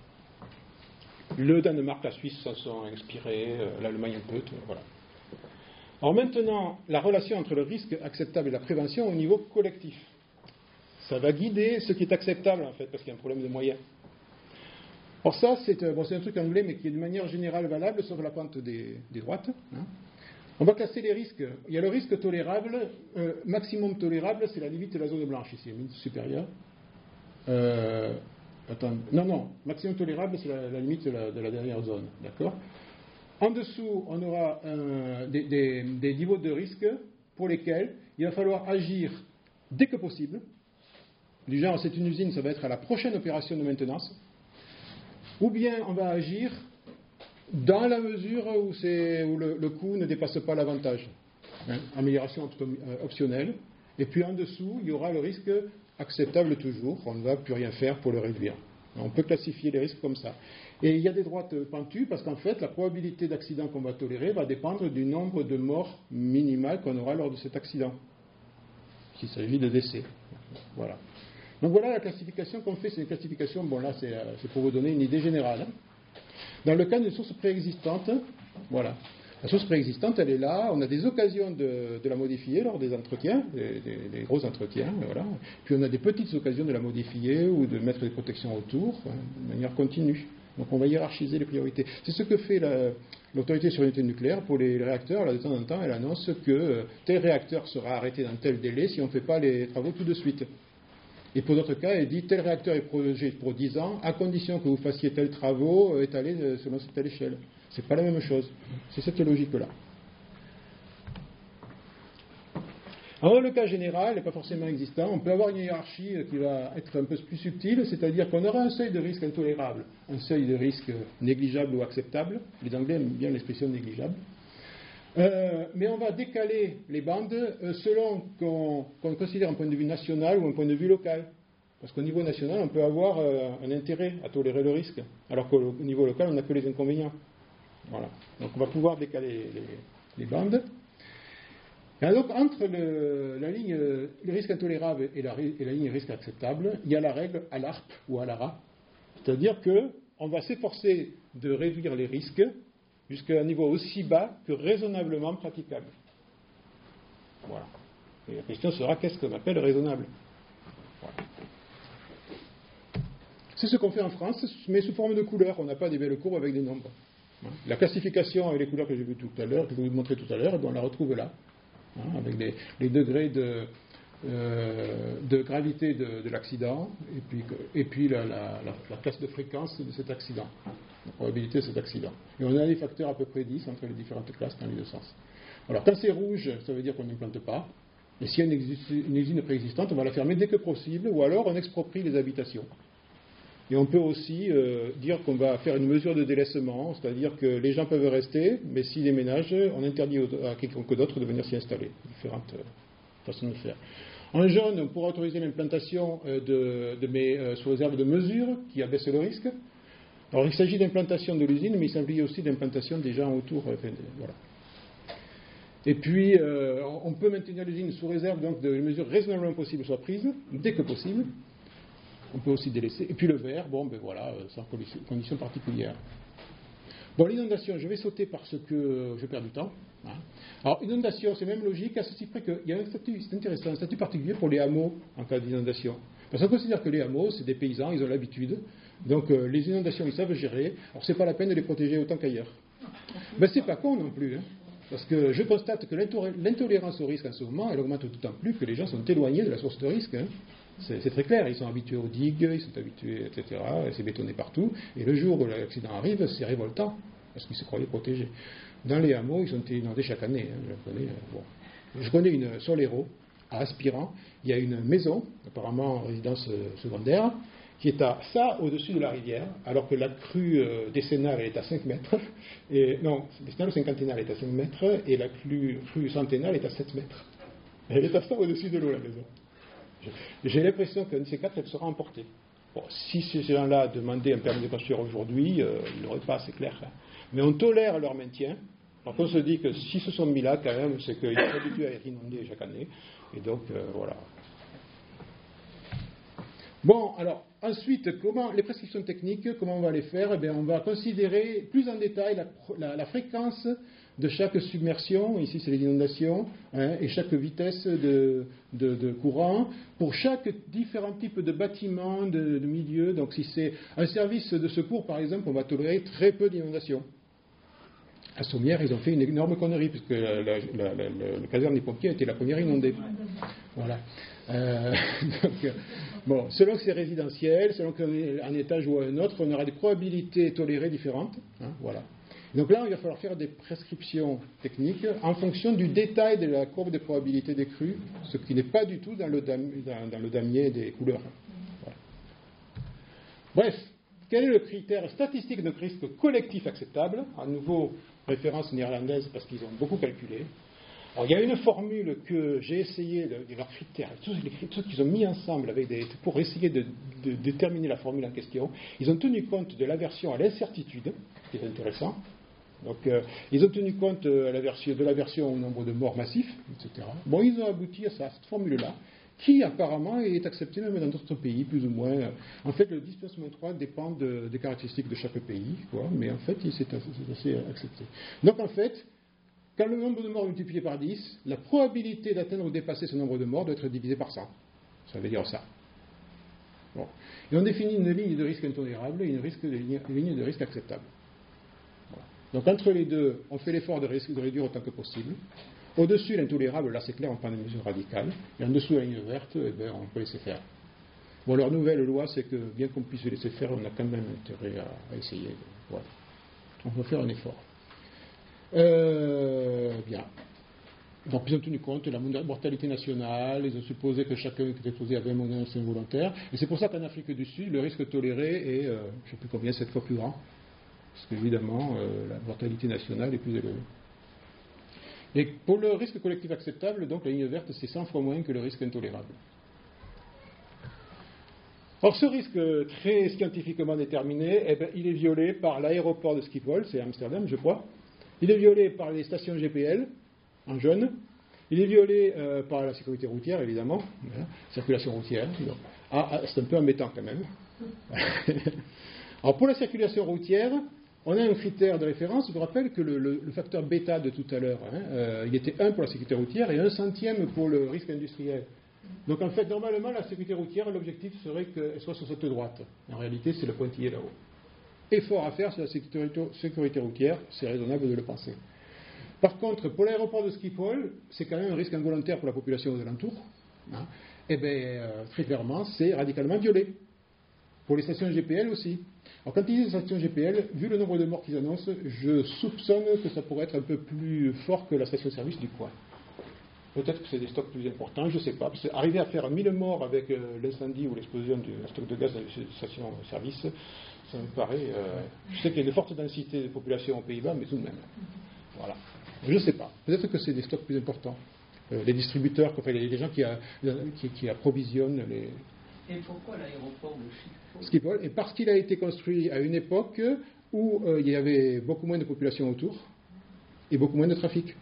Le Danemark, la Suisse, ça sont inspirés, l'Allemagne un peu, tout, voilà. Alors maintenant, la relation entre le risque acceptable et la prévention au niveau collectif. Ça va guider ce qui est acceptable, en fait, parce qu'il y a un problème de moyens. Alors ça, c'est, bon, c'est un truc anglais, mais qui est de manière générale valable, sauf la pente des, des droites. Hein. On va classer les risques. Il y a le risque tolérable. Euh, maximum tolérable, c'est la limite de la zone blanche, ici, la limite supérieure. Euh, attends, non, non, maximum tolérable, c'est la, la limite de la, de la dernière zone. D'accord ? En dessous, on aura un, des, des, des niveaux de risque pour lesquels il va falloir agir dès que possible. Du genre, c'est une usine, ça va être à la prochaine opération de maintenance. Ou bien on va agir dans la mesure où, c'est, où le, le coût ne dépasse pas l'avantage. Hein, amélioration optionnelle. Et puis en dessous, il y aura le risque acceptable toujours. On ne va plus rien faire pour le réduire. On peut classifier les risques comme ça. Et il y a des droites pentues parce qu'en fait, la probabilité d'accident qu'on va tolérer va dépendre du nombre de morts minimales qu'on aura lors de cet accident. S'il s'agit de décès. Voilà. Donc voilà la classification qu'on fait. C'est une classification, bon là c'est, c'est pour vous donner une idée générale. Dans le cas d'une source préexistante, voilà. La source préexistante, elle est là. On a des occasions de, de la modifier lors des entretiens, des, des, des gros entretiens, voilà. Puis on a des petites occasions de la modifier ou de mettre des protections autour, hein, de manière continue. Donc on va hiérarchiser les priorités. C'est ce que fait la, l'autorité de sûreté nucléaire pour les réacteurs. Là, de temps en temps, elle annonce que tel réacteur sera arrêté dans tel délai si on ne fait pas les travaux tout de suite. Et pour d'autres cas, elle dit tel réacteur est protégé pour dix ans, à condition que vous fassiez tels travaux étalés selon telle échelle. C'est pas la même chose. C'est cette logique-là. Alors, dans le cas général, n'est pas forcément existant, on peut avoir une hiérarchie qui va être un peu plus subtile, c'est-à-dire qu'on aura un seuil de risque intolérable, un seuil de risque négligeable ou acceptable. Les Anglais aiment bien l'expression négligeable. Euh, mais on va décaler les bandes euh, selon qu'on, qu'on considère un point de vue national ou un point de vue local. Parce qu'au niveau national, on peut avoir euh, un intérêt à tolérer le risque, alors qu'au niveau local, on n'a que les inconvénients. Voilà. Donc on va pouvoir décaler les, les bandes. Et donc entre le, la ligne le risque intolérable et la, et la ligne risque acceptable, il y a la règle A L A R P ou A L A R A. C'est-à-dire qu'on va s'efforcer de réduire les risques jusqu'à un niveau aussi bas que raisonnablement praticable. Voilà. Et la question sera, qu'est-ce qu'on appelle raisonnable ? Voilà. C'est ce qu'on fait en France, mais sous forme de couleurs. On n'a pas des belles courbes avec des nombres. La classification avec les couleurs que j'ai vues tout à l'heure, que je vais vous montrer tout à l'heure, on la retrouve là, hein, avec les, les degrés de, euh, de gravité de, de l'accident, et puis, et puis la, la, la, la classe de fréquence de cet accident, la probabilité de cet accident. Et on a des facteurs à peu près dix entre les différentes classes dans les deux sens. Alors quand c'est rouge, ça veut dire qu'on n'implante pas, et s'il y a une, une usine préexistante, on va la fermer dès que possible, ou alors on exproprie les habitations. Et on peut aussi euh, dire qu'on va faire une mesure de délaissement, c'est-à-dire que les gens peuvent rester, mais s'ils déménagent, on interdit à quiconque d'autre de venir s'y installer. Différentes euh, façons de faire. En jaune, on pourra autoriser l'implantation euh, de, de mes, euh, sous réserve de mesures qui abaissent le risque. Alors il s'agit d'implantation de l'usine, mais il s'agit aussi d'implantation des gens autour. Euh, voilà. Et puis, euh, on peut maintenir l'usine sous réserve donc de mesures raisonnablement possibles soient prises, dès que possible. On peut aussi délaisser. Et puis le vert, bon, ben voilà, sans conditions particulières. Bon, l'inondation, je vais sauter parce que je perds du temps. Hein. Alors, inondation, c'est même logique, à ceci près qu'il y a un statut, c'est intéressant, un statut particulier pour les hameaux en cas d'inondation. Parce qu'on considère que les hameaux, c'est des paysans, ils ont l'habitude. Donc, euh, les inondations, ils savent gérer. Alors, c'est pas la peine de les protéger autant qu'ailleurs. Ben, c'est pas con non plus, hein. Parce que je constate que l'intolérance au risque en ce moment, elle augmente d'autant plus que les gens sont éloignés de la source de risque. Hein. C'est, c'est très clair, ils sont habitués aux digues, ils sont habitués, et cetera, et c'est bétonné partout. Et le jour où l'accident arrive, c'est révoltant, parce qu'ils se croyaient protégés. Dans les hameaux, ils sont inondés chaque année. Hein, je connais, bon. Je connais une Solero, à Aspirant. Il y a une maison, apparemment en résidence secondaire, qui est à ça au-dessus de la rivière, alors que la crue euh, décennale est à cinq mètres, et, non, décennale ou cinquantennale est à cinq mètres, et la crue, crue centennale est à sept mètres. Elle est à ça au-dessus de l'eau, la maison. J'ai l'impression qu'un de ces quatre, elle sera emportée. Bon, si ces gens-là demandaient un permis de construire aujourd'hui, euh, ils n'auraient pas, c'est clair. Hein. Mais on tolère leur maintien. Alors qu'on se dit que s'ils se sont mis là, quand même, c'est qu'ils sont habitués à être inondés chaque année. Et donc, euh, voilà. Bon, alors, ensuite, comment, les prescriptions techniques, comment on va les faire? Eh bien, on va considérer plus en détail la, la, la fréquence de chaque submersion, ici c'est les inondations, hein, et chaque vitesse de, de, de courant, pour chaque différent type de bâtiment, de, de milieu. Donc si c'est un service de secours, par exemple, on va tolérer très peu d'inondations. À Sommières, ils ont fait une énorme connerie, puisque la, la, la, la, la caserne des pompiers a été la première inondée. Voilà. Euh, donc, bon, selon que c'est résidentiel, selon qu'on est un étage ou un autre, on aura des probabilités tolérées différentes. Hein, voilà. Donc là, il va falloir faire des prescriptions techniques en fonction du détail de la courbe des probabilités des crues, ce qui n'est pas du tout dans le, dam, dans, dans le damier des couleurs. Voilà. Bref, quel est le critère statistique de risque collectif acceptable? À nouveau, référence néerlandaise parce qu'ils ont beaucoup calculé. Alors, il y a une formule que j'ai essayé, de, de leurs critères, tous les critères qu'ils ont mis ensemble avec des, pour essayer de, de, de déterminer la formule en question. Ils ont tenu compte de l'aversion à l'incertitude, ce qui est intéressant. Donc, euh, ils ont tenu compte euh, de l'aversion au nombre de morts massifs, et cetera. Bon, ils ont abouti à, ça, à cette formule-là, qui apparemment est acceptée même dans d'autres pays, plus ou moins. En fait, le dix plus trois dépend de, des caractéristiques de chaque pays, quoi, mais en fait, c'est assez accepté. Donc, en fait, quand le nombre de morts est multiplié par dix, la probabilité d'atteindre ou de dépasser ce nombre de morts doit être divisée par cent. Ça veut dire ça. Bon. Et on définit une ligne de risque intolérable et une, risque de, une ligne de risque acceptable. Voilà. Donc entre les deux, on fait l'effort de, de réduire autant que possible. Au-dessus, l'intolérable, là c'est clair, on prend des mesures radicales. Et en dessous, la ligne verte, eh bien, on peut laisser faire. Bon, leur nouvelle loi, c'est que bien qu'on puisse laisser faire, on a quand même intérêt à, à essayer. De, voilà. On va faire un effort. Euh, bien. Donc, ils ont tenu compte de la mortalité nationale, ils ont supposé que chacun était exposé à vingt menaces involontaires, et c'est pour ça qu'en Afrique du Sud, le risque toléré est, euh, je ne sais plus combien, sept fois plus grand, parce qu'évidemment, euh, la mortalité nationale est plus élevée. Et pour le risque collectif acceptable, donc la ligne verte, c'est cent fois moins que le risque intolérable. Or, ce risque très scientifiquement déterminé, eh bien, il est violé par l'aéroport de Schiphol, c'est Amsterdam, je crois. Il est violé par les stations G P L, en jaune. Il est violé euh, par la sécurité routière, évidemment. Voilà. Circulation routière. Ah, ah, c'est un peu embêtant quand même. Alors, pour la circulation routière, on a un critère de référence. Je vous rappelle que le, le, le facteur bêta de tout à l'heure, hein, euh, il était un pour la sécurité routière et un centième pour le risque industriel. Donc, en fait, normalement, la sécurité routière, l'objectif serait qu'elle soit sur cette droite. En réalité, c'est le pointillé là-haut. Effort à faire sur la sécurité, sécurité routière, c'est raisonnable de le penser. Par contre, pour l'aéroport de Schiphol, c'est quand même un risque involontaire pour la population aux alentours. Hein, et bien, euh, très clairement, c'est radicalement violé. Pour les stations G P L aussi. Alors, quand ils disent stations G P L, vu le nombre de morts qu'ils annoncent, je soupçonne que ça pourrait être un peu plus fort que la station-service du coin. Peut-être que c'est des stocks plus importants, je ne sais pas. Parce que arriver à faire mille morts avec euh, l'incendie ou l'explosion du stock de gaz dans les stations-service, ça me paraît... Euh, je sais qu'il y a de fortes densités de population aux Pays-Bas, mais tout de même. Voilà. Je ne sais pas. Peut-être que c'est des stocks plus importants. Euh, les distributeurs, enfin, les gens qui, a, qui, qui approvisionnent les... Et pourquoi l'aéroport de Schiphol Schiphol, et parce qu'il a été construit à une époque où euh, il y avait beaucoup moins de population autour et beaucoup moins de trafic.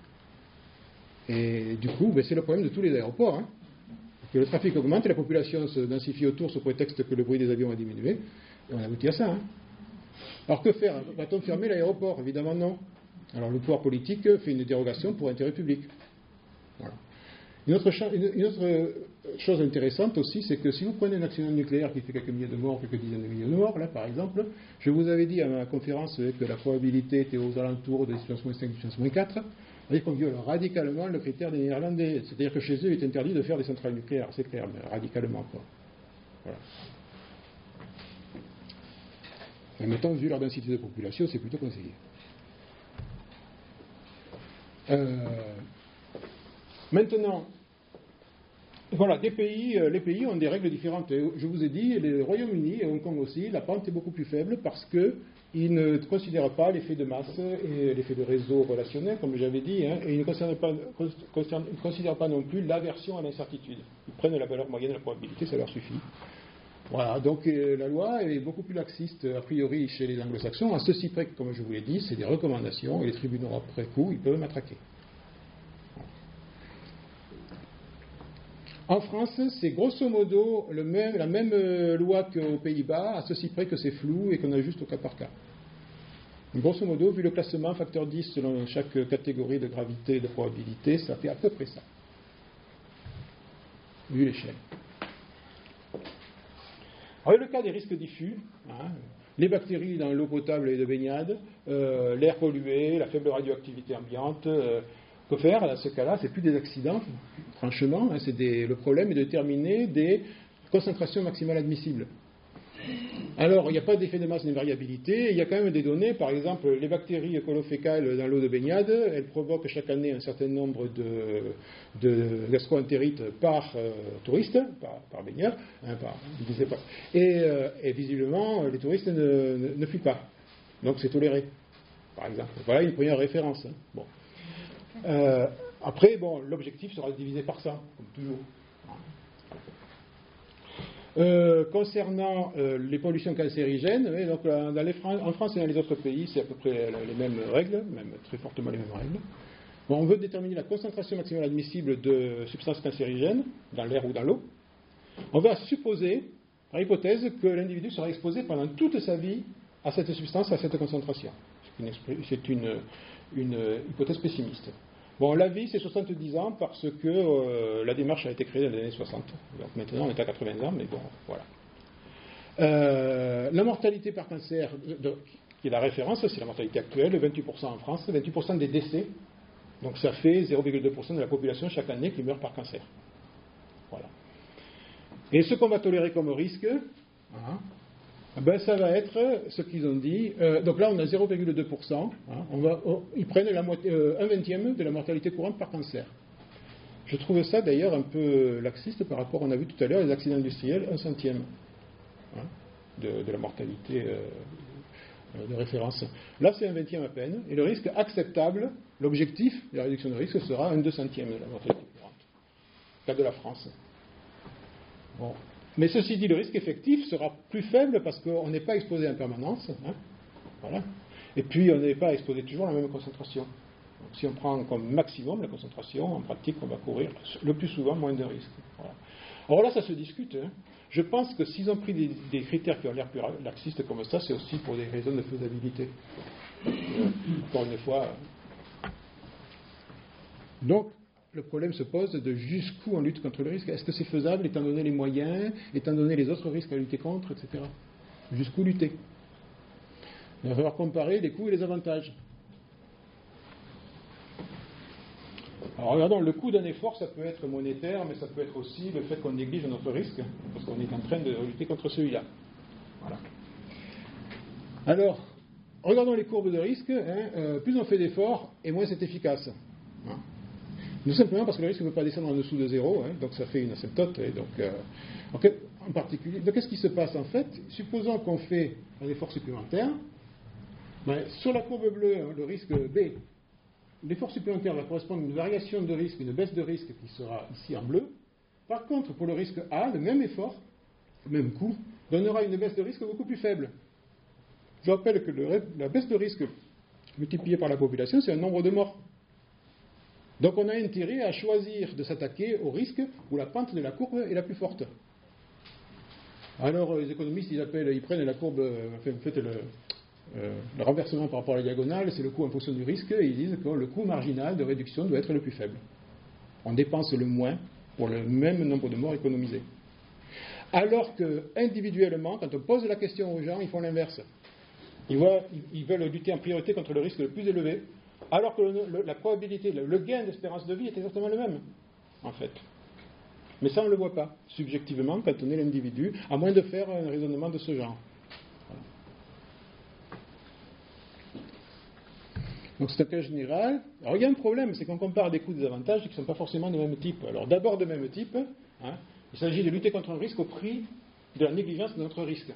Et du coup, ben, c'est le problème de tous les aéroports. Hein. Que le trafic augmente, la population se densifie autour sous prétexte que le bruit des avions a diminué, et on aboutit à ça. Hein. Alors que faire? Va-t-on fermer l'aéroport? Évidemment non. Alors le pouvoir politique fait une dérogation pour intérêt public. Voilà. Une autre, une, une autre chose intéressante aussi, c'est que si vous prenez un accident nucléaire qui fait quelques milliers de morts, quelques dizaines de milliers de morts, là par exemple, je vous avais dit à ma conférence que la probabilité était aux alentours de dix puissance moins cinq, dix puissance moins quatre, c'est-à-dire qu'on viole radicalement le critère des Néerlandais. C'est-à-dire que chez eux, il est interdit de faire des centrales nucléaires, c'est clair, mais radicalement quoi. Voilà. Et mettons, vu leur densité de population, c'est plutôt conseillé. Euh, maintenant, voilà, des pays, euh, les pays ont des règles différentes. Je vous ai dit, le Royaume-Uni et Hong Kong aussi, la pente est beaucoup plus faible parce qu'ils ne considèrent pas l'effet de masse et l'effet de réseau relationnel, comme j'avais dit, hein, et ils ne considèrent pas, concerne, ils ne considèrent pas non plus l'aversion à l'incertitude. Ils prennent la valeur moyenne de la probabilité, ça leur suffit. Voilà, donc euh, la loi est beaucoup plus laxiste a priori chez les anglo-saxons, à ceci près que, comme je vous l'ai dit, c'est des recommandations et les tribunaux après coup, ils peuvent matraquer. En France, c'est grosso modo le même, la même euh, loi qu'aux Pays-Bas, à ceci près que c'est flou et qu'on ajuste au cas par cas. Grosso modo, vu le classement, facteur dix selon chaque catégorie de gravité et de probabilité, ça fait à peu près ça. Vu l'échelle. Alors, le cas des risques diffus, hein, les bactéries dans l'eau potable et de baignade, euh, l'air pollué, la faible radioactivité ambiante, euh, que faire dans ce cas-là? C'est plus des accidents, franchement, hein, c'est des, le problème est de déterminer des concentrations maximales admissibles. Alors, il n'y a pas d'effet de masse ni de variabilité, il y a quand même des données, par exemple, les bactéries colofécales dans l'eau de baignade, elles provoquent chaque année un certain nombre de, de gastro-entérites par euh, touriste, par, par baigneur, hein, par, pas. Et, euh, et visiblement, les touristes ne, ne, ne fuient pas. Donc c'est toléré, par exemple. Voilà une première référence. Hein. Bon. Euh, après, bon, l'objectif sera divisé par ça, comme toujours. Euh, concernant euh, les pollutions cancérigènes, oui, donc, dans les Fran- en France et dans les autres pays, c'est à peu près les mêmes règles, même très fortement les mêmes règles. Bon, on veut déterminer la concentration maximale admissible de substances cancérigènes dans l'air ou dans l'eau. On va supposer, par hypothèse, que l'individu sera exposé pendant toute sa vie à cette substance, à cette concentration. C'est une, c'est une, une hypothèse pessimiste. Bon, la vie, c'est soixante-dix ans parce que euh, la démarche a été créée dans les années soixante. Donc maintenant, on est à quatre-vingts ans, mais bon, voilà. Euh, la mortalité par cancer, de, qui est la référence, c'est la mortalité actuelle, vingt-huit pour cent en France, vingt-huit pour cent des décès. Donc ça fait zéro virgule deux pour cent de la population chaque année qui meurt par cancer. Voilà. Et ce qu'on va tolérer comme risque, hein, ben ça va être ce qu'ils ont dit. Euh, donc là, on a zéro virgule deux pour cent. Hein, on va, oh, ils prennent la moitié, euh, un vingtième de la mortalité courante par cancer. Je trouve ça d'ailleurs un peu laxiste par rapport, on a vu tout à l'heure, les accidents industriels, un centième hein, de, de la mortalité euh, de référence. Là, c'est un vingtième à peine. Et le risque acceptable, l'objectif de la réduction de risque sera un deux centième de la mortalité courante. Cas de la France. Bon. Mais ceci dit, le risque effectif sera plus faible parce qu'on n'est pas exposé en permanence. Hein, voilà. Et puis, on n'est pas exposé toujours à la même concentration. Donc, si on prend comme maximum la concentration, en pratique, on va courir le plus souvent moins de risques. Voilà. Alors là, ça se discute. Hein. Je pense que s'ils ont pris des, des critères qui ont l'air plus laxistes comme ça, c'est aussi pour des raisons de faisabilité. Encore une fois. Donc, le problème se pose de jusqu'où on lutte contre le risque. Est-ce que c'est faisable, étant donné les moyens, étant donné les autres risques à lutter contre, et cetera. Jusqu'où lutter? Il va falloir comparer les coûts et les avantages. Alors regardons, le coût d'un effort, ça peut être monétaire, mais ça peut être aussi le fait qu'on néglige notre risque, parce qu'on est en train de lutter contre celui-là. Voilà. Alors, regardons les courbes de risque. Hein, euh, plus on fait d'efforts, et moins c'est efficace. Hein. Tout simplement parce que le risque ne peut pas descendre en dessous de zéro, hein, donc ça fait une asymptote. Et donc, euh, en particulier, donc qu'est-ce qui se passe en fait? Supposons qu'on fait un effort supplémentaire. Ben, sur la courbe bleue, hein, le risque B, l'effort supplémentaire va correspondre à une variation de risque, une baisse de risque qui sera ici en bleu. Par contre, pour le risque A, le même effort, le même coût, donnera une baisse de risque beaucoup plus faible. Je rappelle que le, la baisse de risque multipliée par la population, c'est un nombre de morts. Donc on a intérêt à choisir de s'attaquer au risque où la pente de la courbe est la plus forte. Alors les économistes, ils, appellent, ils prennent la courbe, enfin, en fait, le, euh, le renversement par rapport à la diagonale, c'est le coût en fonction du risque, et ils disent que le coût marginal de réduction doit être le plus faible. On dépense le moins pour le même nombre de morts économisés. Alors que individuellement, quand on pose la question aux gens, ils font l'inverse. Ils, voient, ils veulent lutter en priorité contre le risque le plus élevé, alors que le, le, la probabilité, le, le gain d'espérance de vie est exactement le même, en fait. Mais ça, on ne le voit pas, subjectivement, quand on est l'individu, à moins de faire un raisonnement de ce genre. Voilà. Donc c'est un cas général. Alors il y a un problème, c'est qu'on compare des coûts et des avantages qui ne sont pas forcément de même type. Alors d'abord de même type, hein, il s'agit de lutter contre un risque au prix de la négligence de notre risque.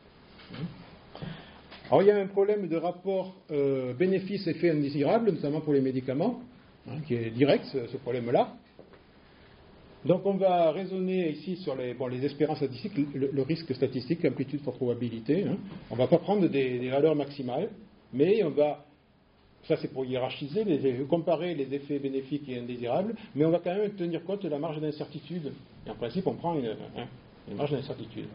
Alors il y a un problème de rapport euh, bénéfice-effet indésirable, notamment pour les médicaments, hein, qui est direct, ce, ce problème-là. Donc on va raisonner ici sur les, bon, les espérances statistiques, le, le risque statistique, amplitude par probabilité. Hein. On ne va pas prendre des, des valeurs maximales, mais on va, ça c'est pour hiérarchiser, les, comparer les effets bénéfiques et indésirables, mais on va quand même tenir compte de la marge d'incertitude Et en principe, on prend une, hein, une marge d'incertitude,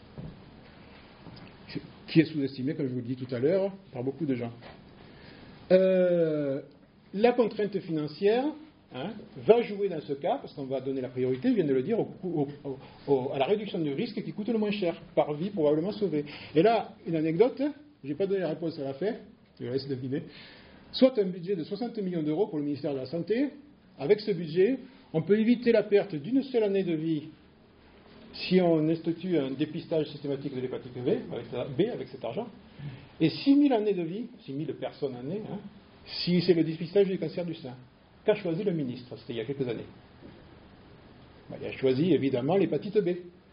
qui est sous-estimée, comme je vous le dis tout à l'heure, par beaucoup de gens. Euh, la contrainte financière hein, va jouer dans ce cas, parce qu'on va donner la priorité, je viens de le dire, au, au, au, à la réduction du risque qui coûte le moins cher, par vie probablement sauvée. Et là, une anecdote, je n'ai pas donné la réponse à la fin, je vais laisser deviner. Soit un budget de soixante millions d'euros pour le ministère de la Santé. Avec ce budget, on peut éviter la perte d'une seule année de vie si on institue un dépistage systématique de l'hépatite B avec, B avec cet argent, et six mille années de vie, six mille personnes années, hein, si c'est le dépistage du cancer du sein. Qu'a choisi le ministre? C'était il y a quelques années. Ben, il a choisi évidemment l'hépatite B.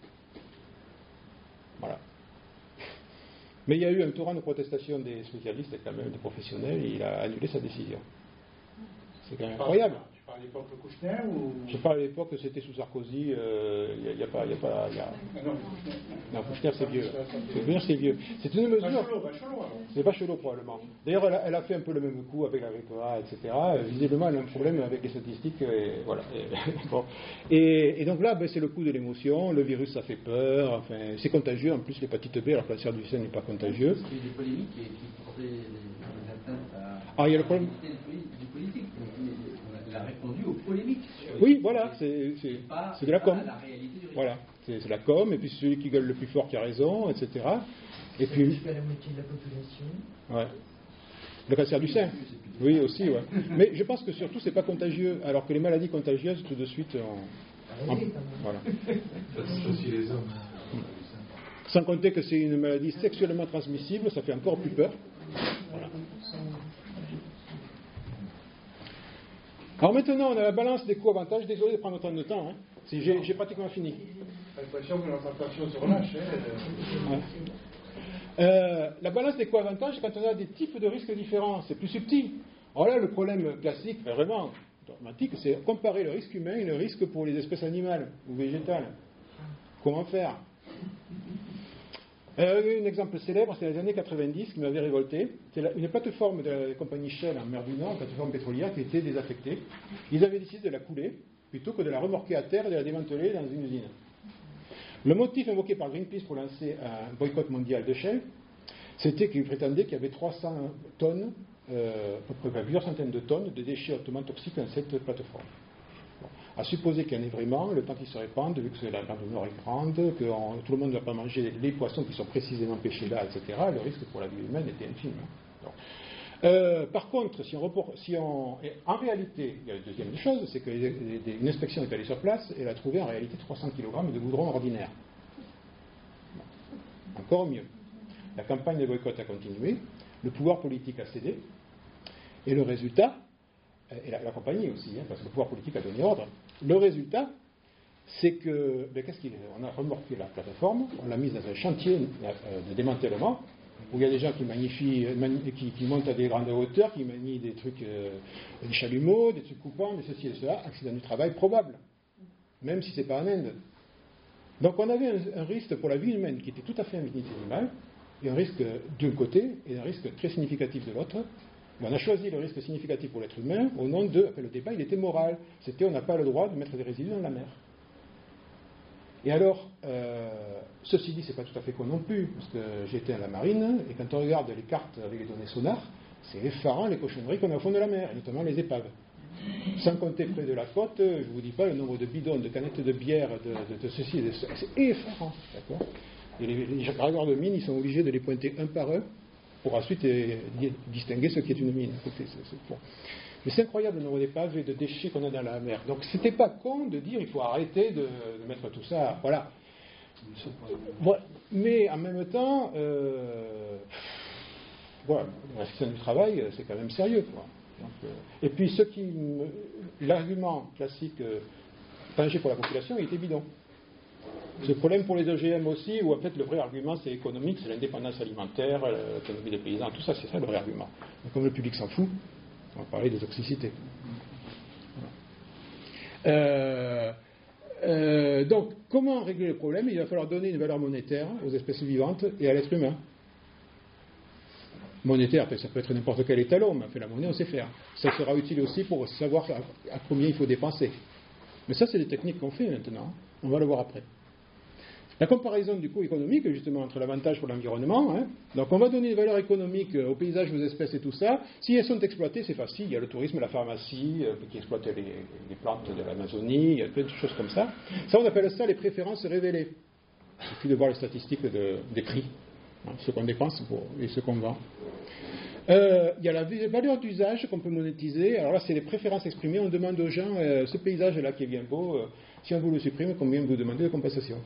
Voilà. Mais il y a eu un torrent de protestation des spécialistes et quand même des professionnels, et il a annulé sa décision. C'est quand même incroyable. Tu parles à l'époque de Kouchner ou... Je parle à l'époque que c'était sous Sarkozy, il euh, n'y a, a pas... Y a pas y a... Non, Kouchner c'est vieux. Kouchner c'est vieux. C'est une mesure... Bachelot, Bachelot, c'est Bachelot probablement. D'ailleurs, elle a, elle a fait un peu le même coup avec la Agricola, et cetera. Visiblement, elle a un problème avec les statistiques. Et, voilà. Et, bon. et, et donc là, ben, c'est le coup de l'émotion. Le virus, ça fait peur. Enfin, c'est contagieux. En plus, l'hépatite B, alors que le cancer du sein n'est pas contagieux. Il y a eu des polémiques qui, qui portaient les, les atteintes à ah, il y a le problème. du politique. Il a répondu aux polémiques. Oui, voilà, c'est, c'est, c'est de la com. La réalité du risque. Voilà, c'est, c'est la com, et puis c'est celui qui gueule le plus fort qui a raison, et cetera. Et puis. Jusqu'à la moitié de la population. Ouais. Le cancer du sein. Oui, aussi, ouais. Mais je pense que surtout, c'est pas contagieux, alors que les maladies contagieuses, tout de suite, on. on voilà. C'est aussi les hommes. Sans compter que c'est une maladie sexuellement transmissible, ça fait encore plus peur. Voilà. Alors maintenant, on a la balance des coûts-avantages. Désolé de prendre autant de temps. Hein. C'est, j'ai, j'ai pratiquement fini. J'ai l'impression que notre attention se relâche. Hein. Ouais. Euh, la balance des coûts-avantages, quand on a des types de risques différents, c'est plus subtil. Alors là, le problème classique, vraiment dramatique, c'est comparer le risque humain et le risque pour les espèces animales ou végétales. Comment faire? Euh, il y a eu un exemple célèbre, c'est les années quatre-vingt-dix, qui m'avait révolté. C'est la, une plateforme de la compagnie Shell en mer du Nord, une plateforme pétrolière qui était désaffectée. Ils avaient décidé de la couler, plutôt que de la remorquer à terre et de la démanteler dans une usine. Le motif invoqué par Greenpeace pour lancer un boycott mondial de Shell, c'était qu'ils prétendaient qu'il y avait trois cents tonnes, euh, à peu près plusieurs centaines de tonnes de déchets hautement toxiques dans cette plateforme. Bon. À supposer qu'il y en ait vraiment, le temps qu'ils se répandent, vu que la mer du Nord est grande, que on, tout le monde ne va pas manger les poissons qui sont précisément pêchés là, et cetera, le risque pour la vie humaine était infime. Hein. Euh, par contre, si on, report, si on en réalité, il y a une deuxième chose, c'est qu'une inspection est allée sur place et elle a trouvé en réalité trois cents kilogrammes de goudron ordinaire. Bon. Encore mieux. La campagne de boycott a continué, le pouvoir politique a cédé, et le résultat, et la, la compagnie aussi, hein, parce que le pouvoir politique a donné ordre, le résultat, c'est que, ben, qu'est-ce qu'il est? On a remorqué la plateforme, on l'a mise dans un chantier de démantèlement, où il y a des gens qui magnifient, qui, qui montent à des grandes hauteurs, qui manient des trucs, euh, des chalumeaux, des trucs coupants, des ceci et cela, accident du travail probable, même si ce n'est pas en Inde. Donc on avait un, un risque pour la vie humaine qui était tout à fait infinitésimal, et un risque d'un côté, et un risque très significatif de l'autre. On a choisi le risque significatif pour l'être humain au nom de, après le débat, il était moral. C'était on n'a pas le droit de mettre des résidus dans la mer. Et alors, euh, ceci dit, c'est pas tout à fait con non plus, parce que j'étais à la marine, et quand on regarde les cartes avec les données sonars, c'est effarant les cochonneries qu'on a au fond de la mer, et notamment les épaves. Sans compter près de la côte, je ne vous dis pas le nombre de bidons, de canettes de bière, de, de, de ceci et de cela. C'est effarant, d'accord? Et les, les graveurs de mine, ils sont obligés de les pointer un par un pour ensuite eh, distinguer ce qui est une mine. Écoutez, c'est, c'est bon. Mais c'est incroyable le nombre d'épaves et de déchets qu'on a dans la mer. Donc c'était pas con de dire il faut arrêter de, de mettre tout ça. Voilà. Voilà. Mais en même temps, euh, voilà, la question du travail, c'est quand même sérieux, quoi. Donc, euh, et puis ce qui me, l'argument classique euh, danger pour la population, il était bidon. C'est le problème pour les O G M aussi, où en fait le vrai argument c'est économique, c'est l'indépendance alimentaire, l'autonomie des paysans, tout ça, c'est ça le vrai argument. Mais comme le public s'en fout, on va parler des toxicités. Euh, euh, donc, comment régler le problème? Il va falloir donner une valeur monétaire aux espèces vivantes et à l'être humain. Monétaire, ça peut être n'importe quel étalon, mais fait la monnaie, on sait faire. Ça sera utile aussi pour savoir à combien il faut dépenser. Mais ça, c'est des techniques qu'on fait maintenant. On va le voir après. La comparaison du coût économique, justement, entre l'avantage pour l'environnement. Hein. Donc, on va donner une valeur économique aux paysages, aux espèces et tout ça. Si elles sont exploitées, c'est facile. Il y a le tourisme, la pharmacie, euh, qui exploite les, les plantes de l'Amazonie, il y a plein de choses comme ça. Ça, on appelle ça les préférences révélées. Il suffit de voir les statistiques de, des prix, hein, ce qu'on dépense pour, et ce qu'on vend. Euh, il y a la valeur d'usage qu'on peut monétiser. Alors là, c'est les préférences exprimées. On demande aux gens, euh, ce paysage-là qui est bien beau, euh, si on vous le supprime, combien vous demandez de compensation?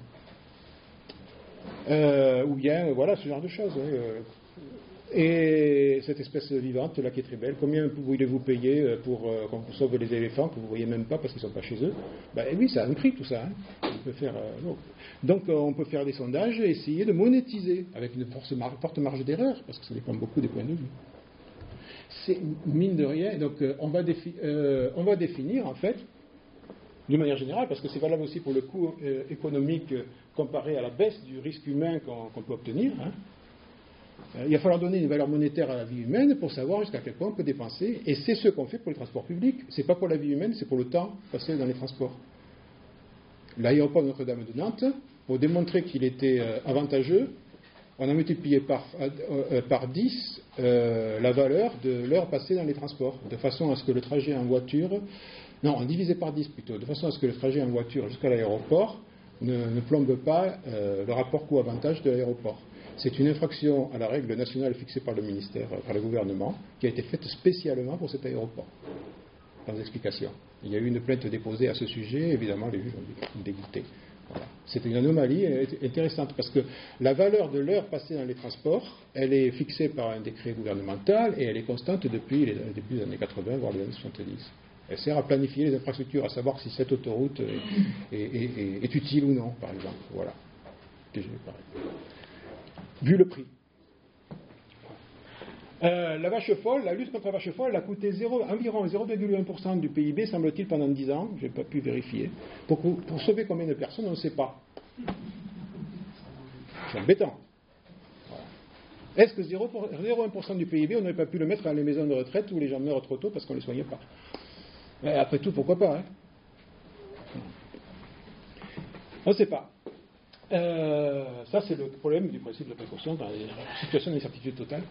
Euh, ou bien, euh, voilà, ce genre de choses. Oui, euh. Et cette espèce vivante, là, qui est très belle, combien voulez-vous payer pour euh, qu'on vous sauve les éléphants, que vous ne voyez même pas parce qu'ils ne sont pas chez eux? Ben oui, ça a un prix, tout ça. Hein. On peut faire, euh, donc, donc euh, on peut faire des sondages et essayer de monétiser, avec une forte marge, forte marge d'erreur, parce que ça dépend beaucoup des points de vue. C'est mine de rien, donc euh, on, va défi- euh, on va définir, en fait, d'une manière générale, parce que c'est valable aussi pour le coût euh, économique euh, comparé à la baisse du risque humain qu'on, qu'on peut obtenir. Hein. Euh, il va falloir donner une valeur monétaire à la vie humaine pour savoir jusqu'à quel point on peut dépenser, et c'est ce qu'on fait pour les transports publics. C'est pas pour la vie humaine, c'est pour le temps passé dans les transports. L'aéroport de Notre-Dame de Nantes, pour démontrer qu'il était euh, avantageux, on a multiplié par, euh, par dix euh, la valeur de l'heure passée dans les transports, de façon à ce que le trajet en voiture, non, on divisait par dix plutôt, de façon à ce que le trajet en voiture jusqu'à l'aéroport ne, ne plombe pas euh, le rapport coût-avantage de l'aéroport. C'est une infraction à la règle nationale fixée par le ministère, par le gouvernement, qui a été faite spécialement pour cet aéroport. Sans explication. Il y a eu une plainte déposée à ce sujet, évidemment, les juges ont dégoûté. Voilà. C'est une anomalie intéressante parce que la valeur de l'heure passée dans les transports, elle est fixée par un décret gouvernemental et elle est constante depuis les début des années quatre-vingts, voire les années soixante-dix. Elle sert à planifier les infrastructures, à savoir si cette autoroute est, est, est, est utile ou non, par exemple. Voilà. Vu le prix. Euh, la vache folle, la lutte contre la vache folle, elle a coûté zéro, environ zéro virgule un pour cent du P I B, semble-t-il, pendant dix ans. Je n'ai pas pu vérifier. Pour, pour sauver combien de personnes, on ne sait pas. C'est embêtant. Voilà. Est-ce que zéro virgule un pour cent du P I B, on n'aurait pas pu le mettre dans les maisons de retraite où les gens meurent trop tôt parce qu'on ne les soignait pas? Mais après tout, pourquoi pas, hein? On ne sait pas. Euh, ça, c'est le problème du principe de précaution dans les situations d'incertitude totale.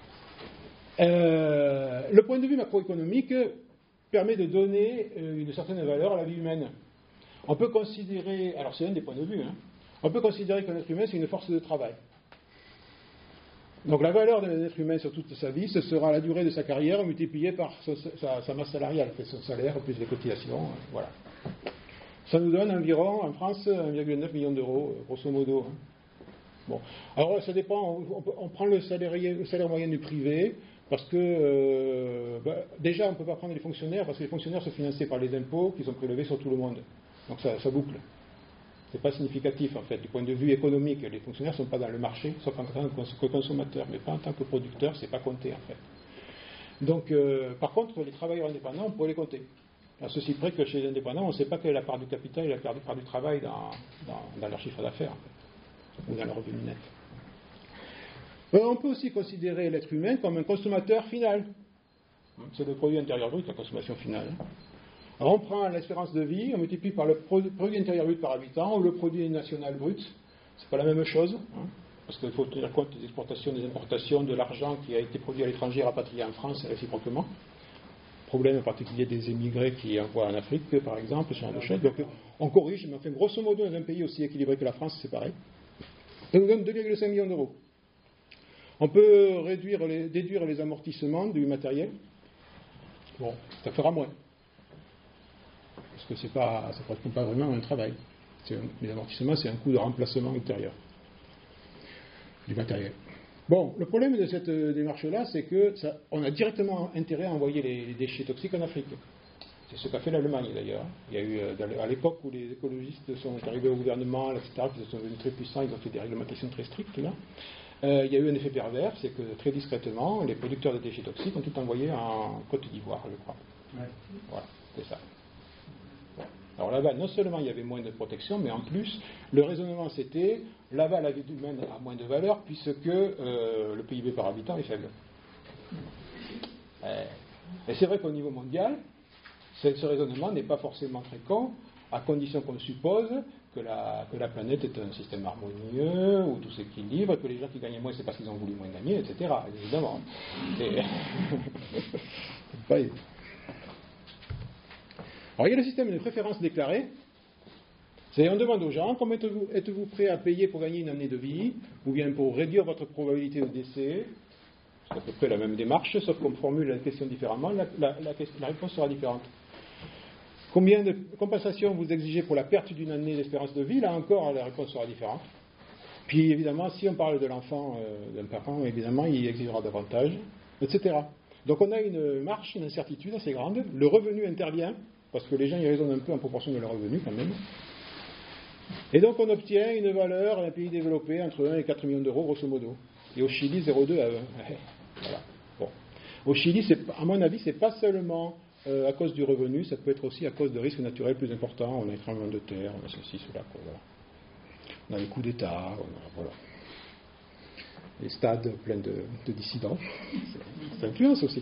Euh, le point de vue macroéconomique permet de donner euh, une certaine valeur à la vie humaine. On peut considérer, alors c'est un des points de vue, hein, on peut considérer qu'un être humain c'est une force de travail. Donc la valeur d'un être humain sur toute sa vie, ce sera la durée de sa carrière multipliée par sa, sa, sa masse salariale, son salaire plus les cotisations, euh, voilà. Ça nous donne environ en France un virgule neuf million d'euros, grosso modo. Hein. Bon, alors ça dépend, on, on prend le salaire, le salaire moyen du privé. Parce que, euh, bah, déjà, on ne peut pas prendre les fonctionnaires, parce que les fonctionnaires sont financés par les impôts qui sont prélevés sur tout le monde. Donc ça, ça boucle. Ce n'est pas significatif, en fait. Du point de vue économique, les fonctionnaires ne sont pas dans le marché, sauf en tant que consommateurs, mais pas en tant que producteurs, ce n'est pas compté, en fait. Donc, euh, par contre, les travailleurs indépendants, on pourrait les compter. À ceci près que chez les indépendants, on ne sait pas quelle est la part du capital et la part du, part du travail dans, dans, dans leur chiffre d'affaires, en fait, ou dans leur revenu net. On peut aussi considérer l'être humain comme un consommateur final. C'est le produit intérieur brut, la consommation finale. Alors on prend l'espérance de vie, on multiplie par le produit intérieur brut par habitant ou le produit national brut. C'est pas la même chose, hein, parce qu'il faut tenir compte des exportations, des importations, de l'argent qui a été produit à l'étranger, rapatrié en France réciproquement. Problème en particulier des émigrés qui envoient en Afrique, par exemple, ce genre de choses. Donc on corrige, mais enfin grosso modo, dans un pays aussi équilibré que la France, c'est pareil. Ça nous donne deux virgule cinq millions d'euros. On peut réduire les, déduire les amortissements du matériel. Bon, ça fera moins. Parce que c'est pas, ça ne correspond pas vraiment à un travail. C'est un, les amortissements, c'est un coût de remplacement ultérieur du matériel. Bon, le problème de cette démarche-là, c'est que ça, on a directement intérêt à envoyer les, les déchets toxiques en Afrique. C'est ce qu'a fait l'Allemagne d'ailleurs. Il y a eu, à l'époque où les écologistes sont arrivés au gouvernement, et cetera, qu'ils sont devenus très puissants, ils ont fait des réglementations très strictes là. Euh, il y a eu un effet pervers, c'est que très discrètement, les producteurs de déchets toxiques ont tout envoyé en Côte d'Ivoire, je crois. Ouais. Voilà, c'est ça. Bon. Alors là-bas, non seulement il y avait moins de protection, mais en plus, le raisonnement c'était, là-bas la vie humaine a moins de valeur puisque euh, le P I B par habitant est faible. Euh, et c'est vrai qu'au niveau mondial, ce, ce raisonnement n'est pas forcément très con, à condition qu'on suppose que la, que la planète est un système harmonieux, où tout s'équilibre, que les gens qui gagnent moins, c'est parce qu'ils ont voulu moins gagner, et cetera. Évidemment. Et... pas évident. Alors, il y a le système de préférence déclarée. C'est on demande aux gens, comment êtes-vous, êtes-vous prêt à payer pour gagner une année de vie, ou bien pour réduire votre probabilité de décès? C'est à peu près la même démarche, sauf qu'on formule la question différemment, la, la, la, la réponse sera différente. Combien de compensation vous exigez pour la perte d'une année d'espérance de vie? Là encore, la réponse sera différente. Puis évidemment, si on parle de l'enfant euh, d'un parent, évidemment, il exigera davantage, et cetera. Donc on a une marche, une incertitude assez grande. Le revenu intervient, parce que les gens y raisonnent un peu en proportion de leur revenu quand même. Et donc on obtient une valeur dans un pays développé entre un et quatre millions d'euros, grosso modo. Et au Chili, zéro virgule deux à un. Voilà. Bon. Au Chili, c'est, à mon avis, c'est pas seulement euh, à cause du revenu, ça peut être aussi à cause de risques naturels plus importants. On a les tremblements de terre, on a ceci, cela, quoi, voilà. On a les coups d'État, on a, voilà. Les stades pleins de, de dissidents. C'est, c'est influence aussi.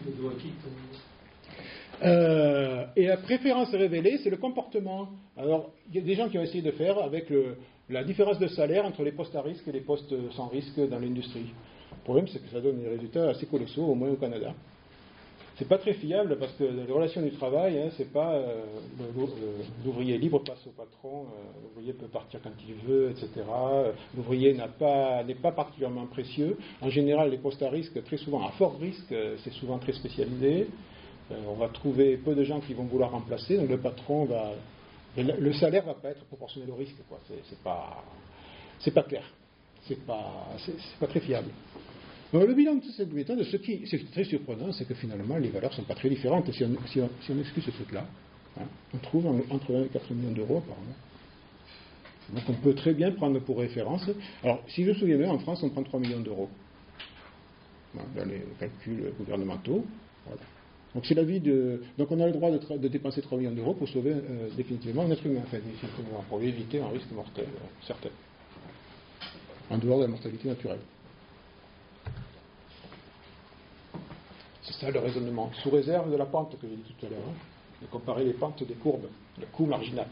Euh, et la préférence révélée, c'est le comportement. Alors, il y a des gens qui ont essayé de faire avec le, la différence de salaire entre les postes à risque et les postes sans risque dans l'industrie. Le problème, c'est que ça donne des résultats assez colossaux, au moins au Canada. C'est pas très fiable parce que les relations du travail, hein, c'est pas euh, le, le, l'ouvrier libre passe au patron, euh, l'ouvrier peut partir quand il veut, et cetera. L'ouvrier n'a pas, n'est pas particulièrement précieux. En général, les postes à risque, très souvent à fort risque, c'est souvent très spécialisé. Euh, on va trouver peu de gens qui vont vouloir remplacer, donc le patron va, le salaire va pas être proportionnel au risque, quoi. C'est, c'est pas, c'est pas clair, c'est pas, c'est, c'est pas très fiable. Donc, le bilan de toute cette méthode, ce qui c'est très surprenant, c'est que finalement les valeurs sont pas très différentes. Et si on, si on, si on exclut ce truc-là, hein, on trouve entre un et quatre millions d'euros apparemment. Donc on peut très bien prendre pour référence. Alors si je me souviens bien, en France on prend trois millions d'euros dans les calculs gouvernementaux. Voilà. Donc c'est l'avis de. Donc on a le droit de, tra... de dépenser trois millions d'euros pour sauver euh, définitivement un être humain, enfin définitivement, pour éviter un risque mortel, euh, certain. En dehors de la mortalité naturelle. C'est ça le raisonnement, sous réserve de la pente que j'ai dit tout à l'heure, hein, de comparer les pentes des courbes, le coût marginal.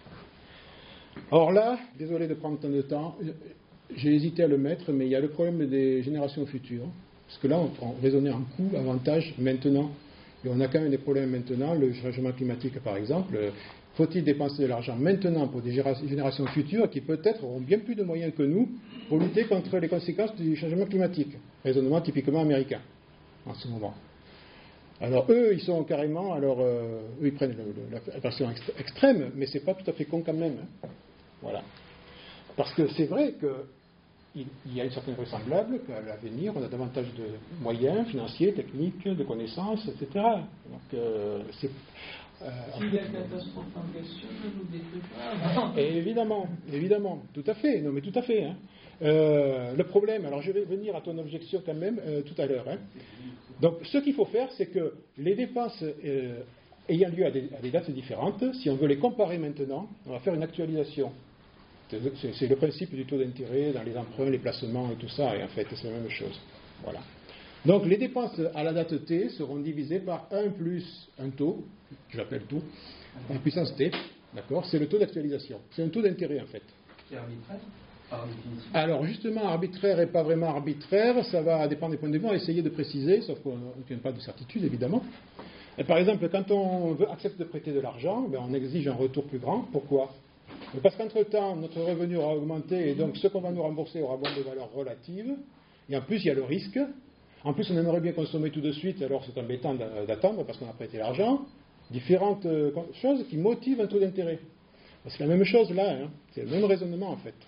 Or là, désolé de prendre tant de temps, j'ai hésité à le mettre, mais il y a le problème des générations futures. Parce que là, on, on raisonnait en coût, avantage, maintenant. Et on a quand même des problèmes maintenant, le changement climatique par exemple. Faut-il dépenser de l'argent maintenant pour des générations futures qui peut-être auront bien plus de moyens que nous pour lutter contre les conséquences du changement climatique? Raisonnement typiquement américain en ce moment. Alors eux, ils sont carrément, alors euh, eux, ils prennent le, le, la version extrême, mais c'est pas tout à fait con quand même. Hein. Voilà. Parce que c'est vrai qu'il y a une certaine vraisemblable qu'à l'avenir, on a davantage de moyens financiers, techniques, de connaissances, et cetera. Donc euh, c'est Euh, si la catastrophe en question ne nous détruit pas. Et évidemment, évidemment, tout à fait, non mais tout à fait. Hein. Euh, le problème, alors je vais venir à ton objection quand même euh, tout à l'heure. Hein. Donc ce qu'il faut faire, c'est que les dépenses euh, ayant lieu à des, à des dates différentes, si on veut les comparer maintenant, on va faire une actualisation. C'est, c'est, c'est le principe du taux d'intérêt dans les emprunts, les placements et tout ça, et en fait c'est la même chose. Voilà. Donc les dépenses à la date T seront divisées par un plus un taux, que j'appelle taux, en puissance T, d'accord, c'est le taux d'actualisation. C'est un taux d'intérêt en fait. C'est arbitraire, par définition. Alors justement, arbitraire et pas vraiment arbitraire, ça va dépendre des points de vue, on va essayer de préciser, sauf qu'on n'obtient pas de certitude évidemment. Et par exemple, quand on veut, accepte de prêter de l'argent, ben, on exige un retour plus grand. Pourquoi ? Parce qu'entre-temps, notre revenu aura augmenté et donc ce qu'on va nous rembourser aura bon de valeur relative. Et en plus, il y a le risque. En plus, on aimerait bien consommer tout de suite, alors c'est embêtant d'attendre parce qu'on a prêté l'argent. Différentes choses qui motivent un taux d'intérêt. C'est la même chose là, hein. C'est le même raisonnement en fait.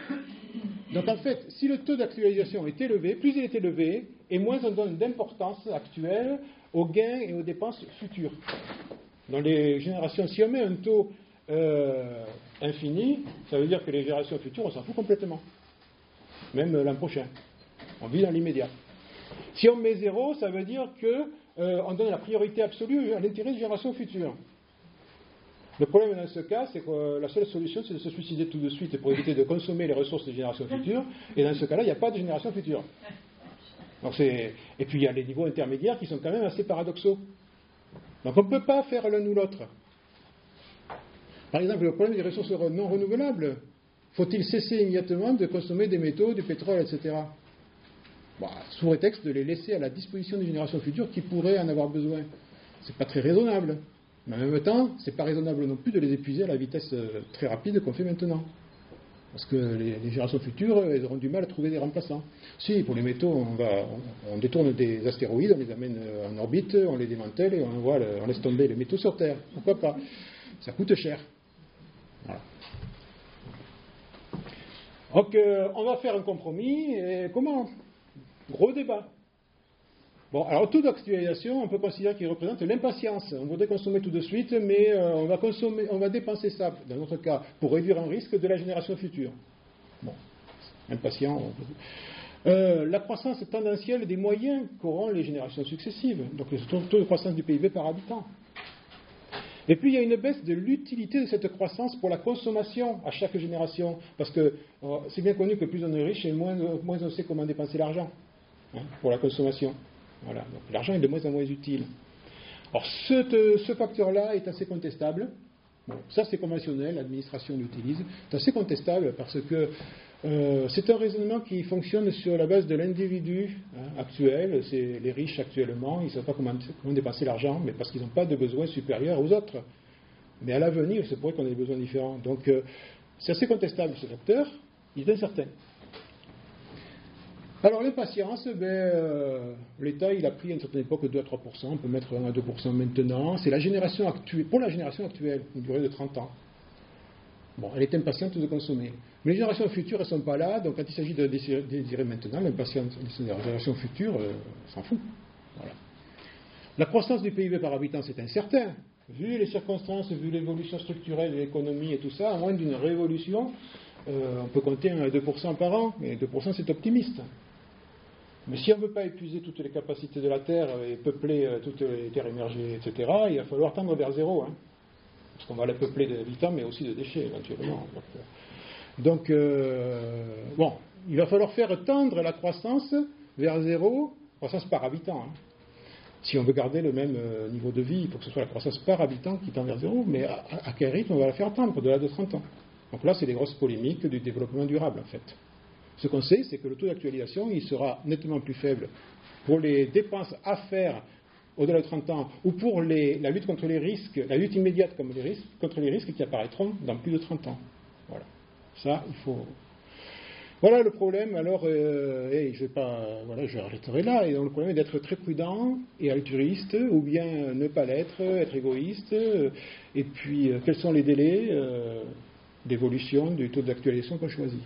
Donc en fait, si le taux d'actualisation est élevé, plus il est élevé, et moins on donne d'importance actuelle aux gains et aux dépenses futures. Dans les générations, si on met un taux euh, infini, ça veut dire que les générations futures, on s'en fout complètement. Même l'an prochain. On vit dans l'immédiat. Si on met zéro, ça veut dire qu'on euh, donne la priorité absolue à l'intérêt des générations futures. Le problème dans ce cas, c'est que la seule solution, c'est de se suicider tout de suite pour éviter de consommer les ressources des générations futures. Et dans ce cas-là, il n'y a pas de génération future. Donc c'est... Et puis il y a les niveaux intermédiaires qui sont quand même assez paradoxaux. Donc on ne peut pas faire l'un ou l'autre. Par exemple, le problème des ressources non renouvelables. Faut-il cesser immédiatement de consommer des métaux, du pétrole, et cetera. Bon, sous prétexte de les laisser à la disposition des générations futures qui pourraient en avoir besoin. C'est pas très raisonnable. Mais en même temps, c'est pas raisonnable non plus de les épuiser à la vitesse très rapide qu'on fait maintenant. Parce que les, les générations futures, elles auront du mal à trouver des remplaçants. Si, pour les métaux, on, va, on, on détourne des astéroïdes, on les amène en orbite, on les démantèle et on, envoie le, on laisse tomber les métaux sur Terre. Pourquoi pas? Ça coûte cher. Voilà. Donc, euh, on va faire un compromis. Et comment? Gros débat. Bon, alors, taux d'actualisation, on peut considérer qu'il représente l'impatience. On voudrait consommer tout de suite, mais euh, on va consommer, on va dépenser ça, dans notre cas, pour réduire un risque de la génération future. Bon, impatient. On peut... euh, la croissance tendancielle des moyens qu'auront les générations successives. Donc, le taux de croissance du P I B par habitant. Et puis, il y a une baisse de l'utilité de cette croissance pour la consommation à chaque génération. Parce que euh, c'est bien connu que plus on est riche, et moins, moins on sait comment dépenser l'argent, hein, pour la consommation. Voilà. Donc, l'argent est de moins en moins utile. Alors, ce, ce facteur-là est assez contestable. Bon, ça, c'est conventionnel, l'administration l'utilise. C'est assez contestable parce que euh, c'est un raisonnement qui fonctionne sur la base de l'individu hein, actuel. C'est les riches actuellement, ils ne savent pas comment, comment dépenser l'argent, mais parce qu'ils n'ont pas de besoins supérieurs aux autres. Mais à l'avenir, il se pourrait qu'on ait des besoins différents. Donc, euh, c'est assez contestable ce facteur. Il est incertain. Alors, l'impatience, ben, euh, l'État, il a pris à une certaine époque deux à trois pour cent, on peut mettre un à deux pour cent maintenant. C'est la génération actuelle, pour la génération actuelle, une durée de trente ans. Bon, elle est impatiente de consommer. Mais les générations futures, elles ne sont pas là, donc quand il s'agit de désirer, désirer maintenant, l'impatience des générations futures euh, s'en fout. Voilà. La croissance du P I B par habitant, c'est incertain. Vu les circonstances, vu l'évolution structurelle de l'économie et tout ça, à moins d'une révolution, euh, on peut compter un à deux pour cent par an, mais deux pour cent c'est optimiste. Mais si on ne veut pas épuiser toutes les capacités de la Terre et peupler euh, toutes les terres émergées, et cetera, il va falloir tendre vers zéro. Hein, parce qu'on va la peupler d'habitants, mais aussi de déchets, éventuellement. Donc, euh, bon, il va falloir faire tendre la croissance vers zéro, croissance par habitant. Hein. Si on veut garder le même euh, niveau de vie, il faut que ce soit la croissance par habitant qui tend vers zéro, mais à, à quel rythme on va la faire tendre au-delà de trente ans? Donc là, c'est des grosses polémiques du développement durable, en fait. Ce qu'on sait, c'est que le taux d'actualisation, il sera nettement plus faible pour les dépenses à faire au-delà de trente ans, ou pour les, la lutte contre les risques, la lutte immédiate comme les risques, contre les risques qui apparaîtront dans plus de trente ans. Voilà. Ça, il faut... Voilà le problème. Alors, euh, hey, je vais pas, voilà, je arrêterai là. Et donc, le problème est d'être très prudent et altruiste, ou bien ne pas l'être, être égoïste. Et puis, euh, quels sont les délais euh, d'évolution du taux d'actualisation qu'on choisit?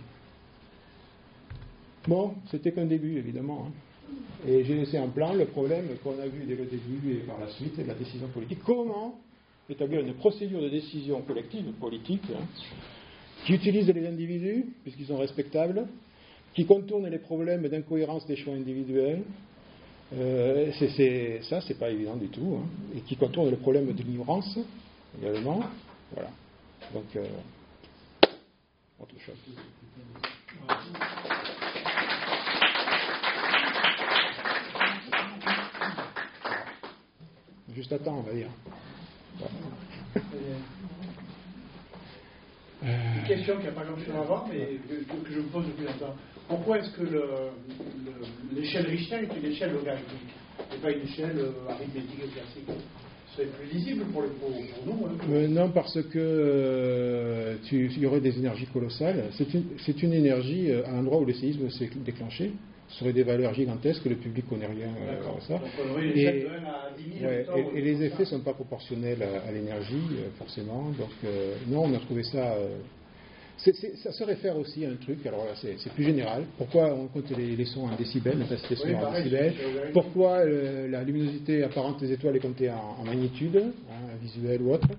Bon, c'était qu'un début, évidemment. Hein. Et j'ai laissé en plan le problème qu'on a vu dès le début et par la suite de la décision politique. Comment établir une procédure de décision collective, politique, hein, qui utilise les individus, puisqu'ils sont respectables, qui contourne les problèmes d'incohérence des choix individuels. Euh, c'est, c'est, ça, c'est pas évident du tout. Hein, et qui contourne le problème de l'ignorance, également. Voilà. Donc, euh, autre chose. Juste à temps, on va dire. Une question qui n'a pas grand-chose à voir, mais que, que je me pose depuis longtemps. Pourquoi est-ce que le, le, l'échelle Richter est une échelle logarithmique et pas une échelle euh, arithmétique classique? Ce serait plus lisible pour, le, pour, pour nous. Hein. Euh, non, parce que euh, tu, il y aurait des énergies colossales. C'est une, c'est une énergie euh, à l'endroit où le séisme s'est déclenché. Ce serait des valeurs gigantesques, le public ne connaît rien euh, à ça. Donc on aurait une échelle de un à dix mille. Ouais, et, et les effets ne sont pas proportionnels à, à l'énergie, euh, forcément. Donc, euh, non, on a trouvé ça. Euh, c'est, c'est, ça se réfère aussi à un truc, alors là, c'est, c'est plus général. Pourquoi on compte les, les sons en décibels, l'intensité sonore oui, en décibels? Pourquoi euh, la luminosité apparente des étoiles est comptée en, en magnitude, hein, visuelle ou autre?